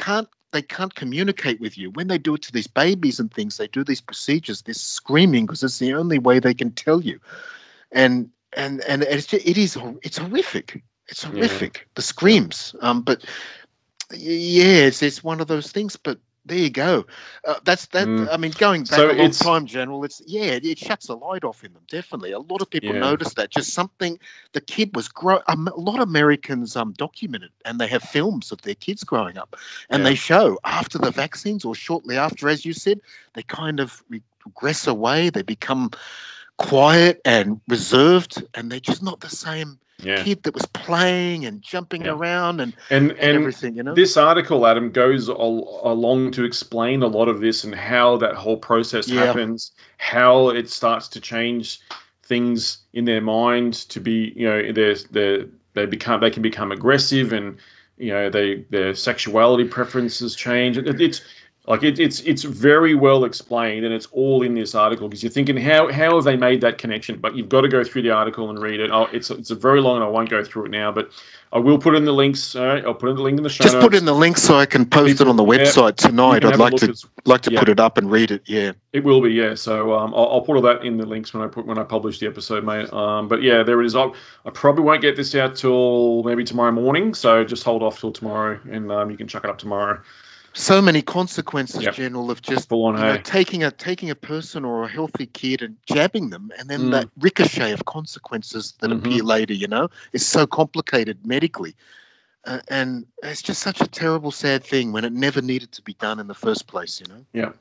they can't communicate with you. When they do it to these babies and things, they do these procedures, they're screaming because it's the only way they can tell you. And and and it's just, it is it's horrific. It's horrific. Yeah. The screams. Um, but yeah, it's it's one of those things. But there you go. Uh, that's that. Mm. I mean, going back so a long time, General. It's yeah, it, it shuts the light off in them. Definitely, a lot of people yeah. notice that. Just something. The kid was grow. Um, a lot of Americans um document it, and they have films of their kids growing up, and yeah. they show after the vaccines or shortly after, as you said, they kind of regress away. They become quiet and reserved, and they're just not the same. Yeah. Kid that was playing and jumping yeah. around and, and, and, and everything, you know. This article, Adam, goes al- along to explain a lot of this and how that whole process yeah. happens, how it starts to change things in their mind to be, you know, they they they become they can become aggressive and you know they their sexuality preferences change. It, it's Like it, it's it's very well explained, and it's all in this article because you're thinking how how have they made that connection? But you've got to go through the article and read it. Oh, it's it's a very long, and I won't go through it now, but I will put in the links. All right, I'll put in the link in the show Just notes. put in the link so I can post People, it on the website yeah, tonight. I'd like to as, like to yeah. put it up and read it. Yeah, it will be. Yeah, so um, I'll, I'll put all that in the links when I put when I publish the episode, mate. Um, but yeah, there it is. I'll, I probably won't get this out till maybe tomorrow morning, so just hold off till tomorrow, and um, you can chuck it up tomorrow. So many consequences, yep. General, of just on, you hey. know, taking a taking a person or a healthy kid and jabbing them, and then mm. that ricochet of consequences that mm-hmm. appear later. You know, is so complicated medically, uh, and it's just such a terrible, sad thing when it never needed to be done in the first place. You know. Yeah.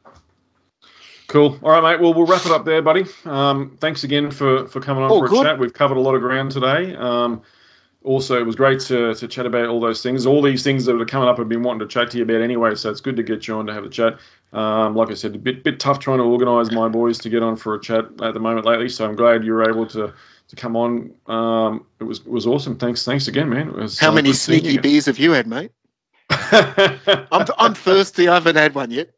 Cool. All right, mate. Well, we'll wrap it up there, buddy. Um, thanks again for for coming on oh, for a good. chat. We've covered a lot of ground today. Um, Also, it was great to to chat about all those things. All these things that are coming up I've been wanting to chat to you about anyway, so it's good to get you on to have a chat. Um, like I said, a bit bit tough trying to organise my boys to get on for a chat at the moment lately, so I'm glad you were able to to come on. Um, it was it was awesome. Thanks thanks again, man. It was, How uh, many sneaky beers have you had, mate? I'm I'm thirsty. I haven't had one yet.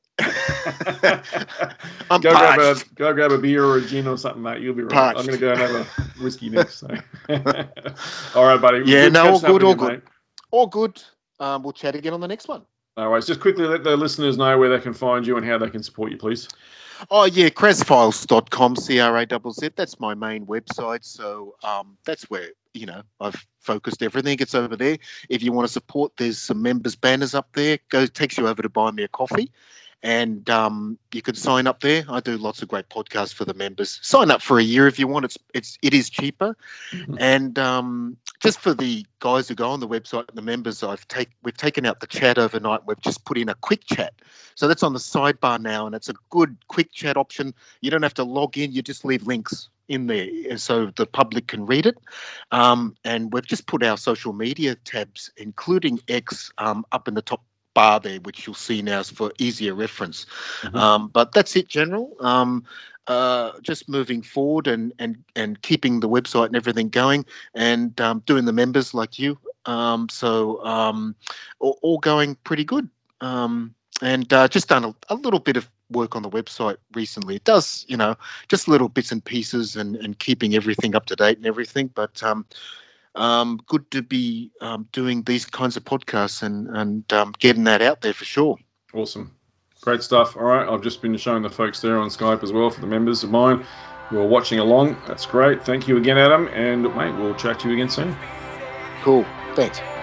I'm go parched. grab a go grab a beer or a gin or something, mate. You'll be right. Parched. I'm going to go and have a whiskey next. So. All right, buddy. Yeah, good no, all good, all you, good, mate. all good. Um, we'll chat again on the next one. All right, just quickly let the listeners know where they can find you and how they can support you, please. Oh yeah, craz files dot com, C R A Z Z. That's my main website. So um, that's where you know I've focused everything. It's over there. If you want to support, there's some members banners up there. Go takes you over to buy me a coffee. And um, you can sign up there. I do lots of great podcasts for the members. Sign up for a year if you want. It's it's it is cheaper. Mm-hmm. And um, just for the guys who go on the website and the members, I've take we've taken out the chat overnight. We've just put in a quick chat. So that's on the sidebar now, and it's a good quick chat option. You don't have to log in. You just leave links in there so the public can read it. Um, and we've just put our social media tabs, including X, um, up in the top bar there, which you'll see now is for easier reference. Mm-hmm. Um, but that's it, General. Um, uh, just moving forward and, and, and keeping the website and everything going and um, doing the members like you. Um, so um, all, all going pretty good. Um, and uh, just done a, a little bit of work on the website recently. It does, you know, just little bits and pieces and, and keeping everything up to date and everything. But um, Um, good to be um, doing these kinds of podcasts and, and um, getting that out there for sure. Awesome. Great stuff. All right. I've just been showing the folks there on Skype as well for the members of mine who are watching along. That's great. Thank you again, Adam. And, mate, we'll chat to you again soon. Cool. Thanks.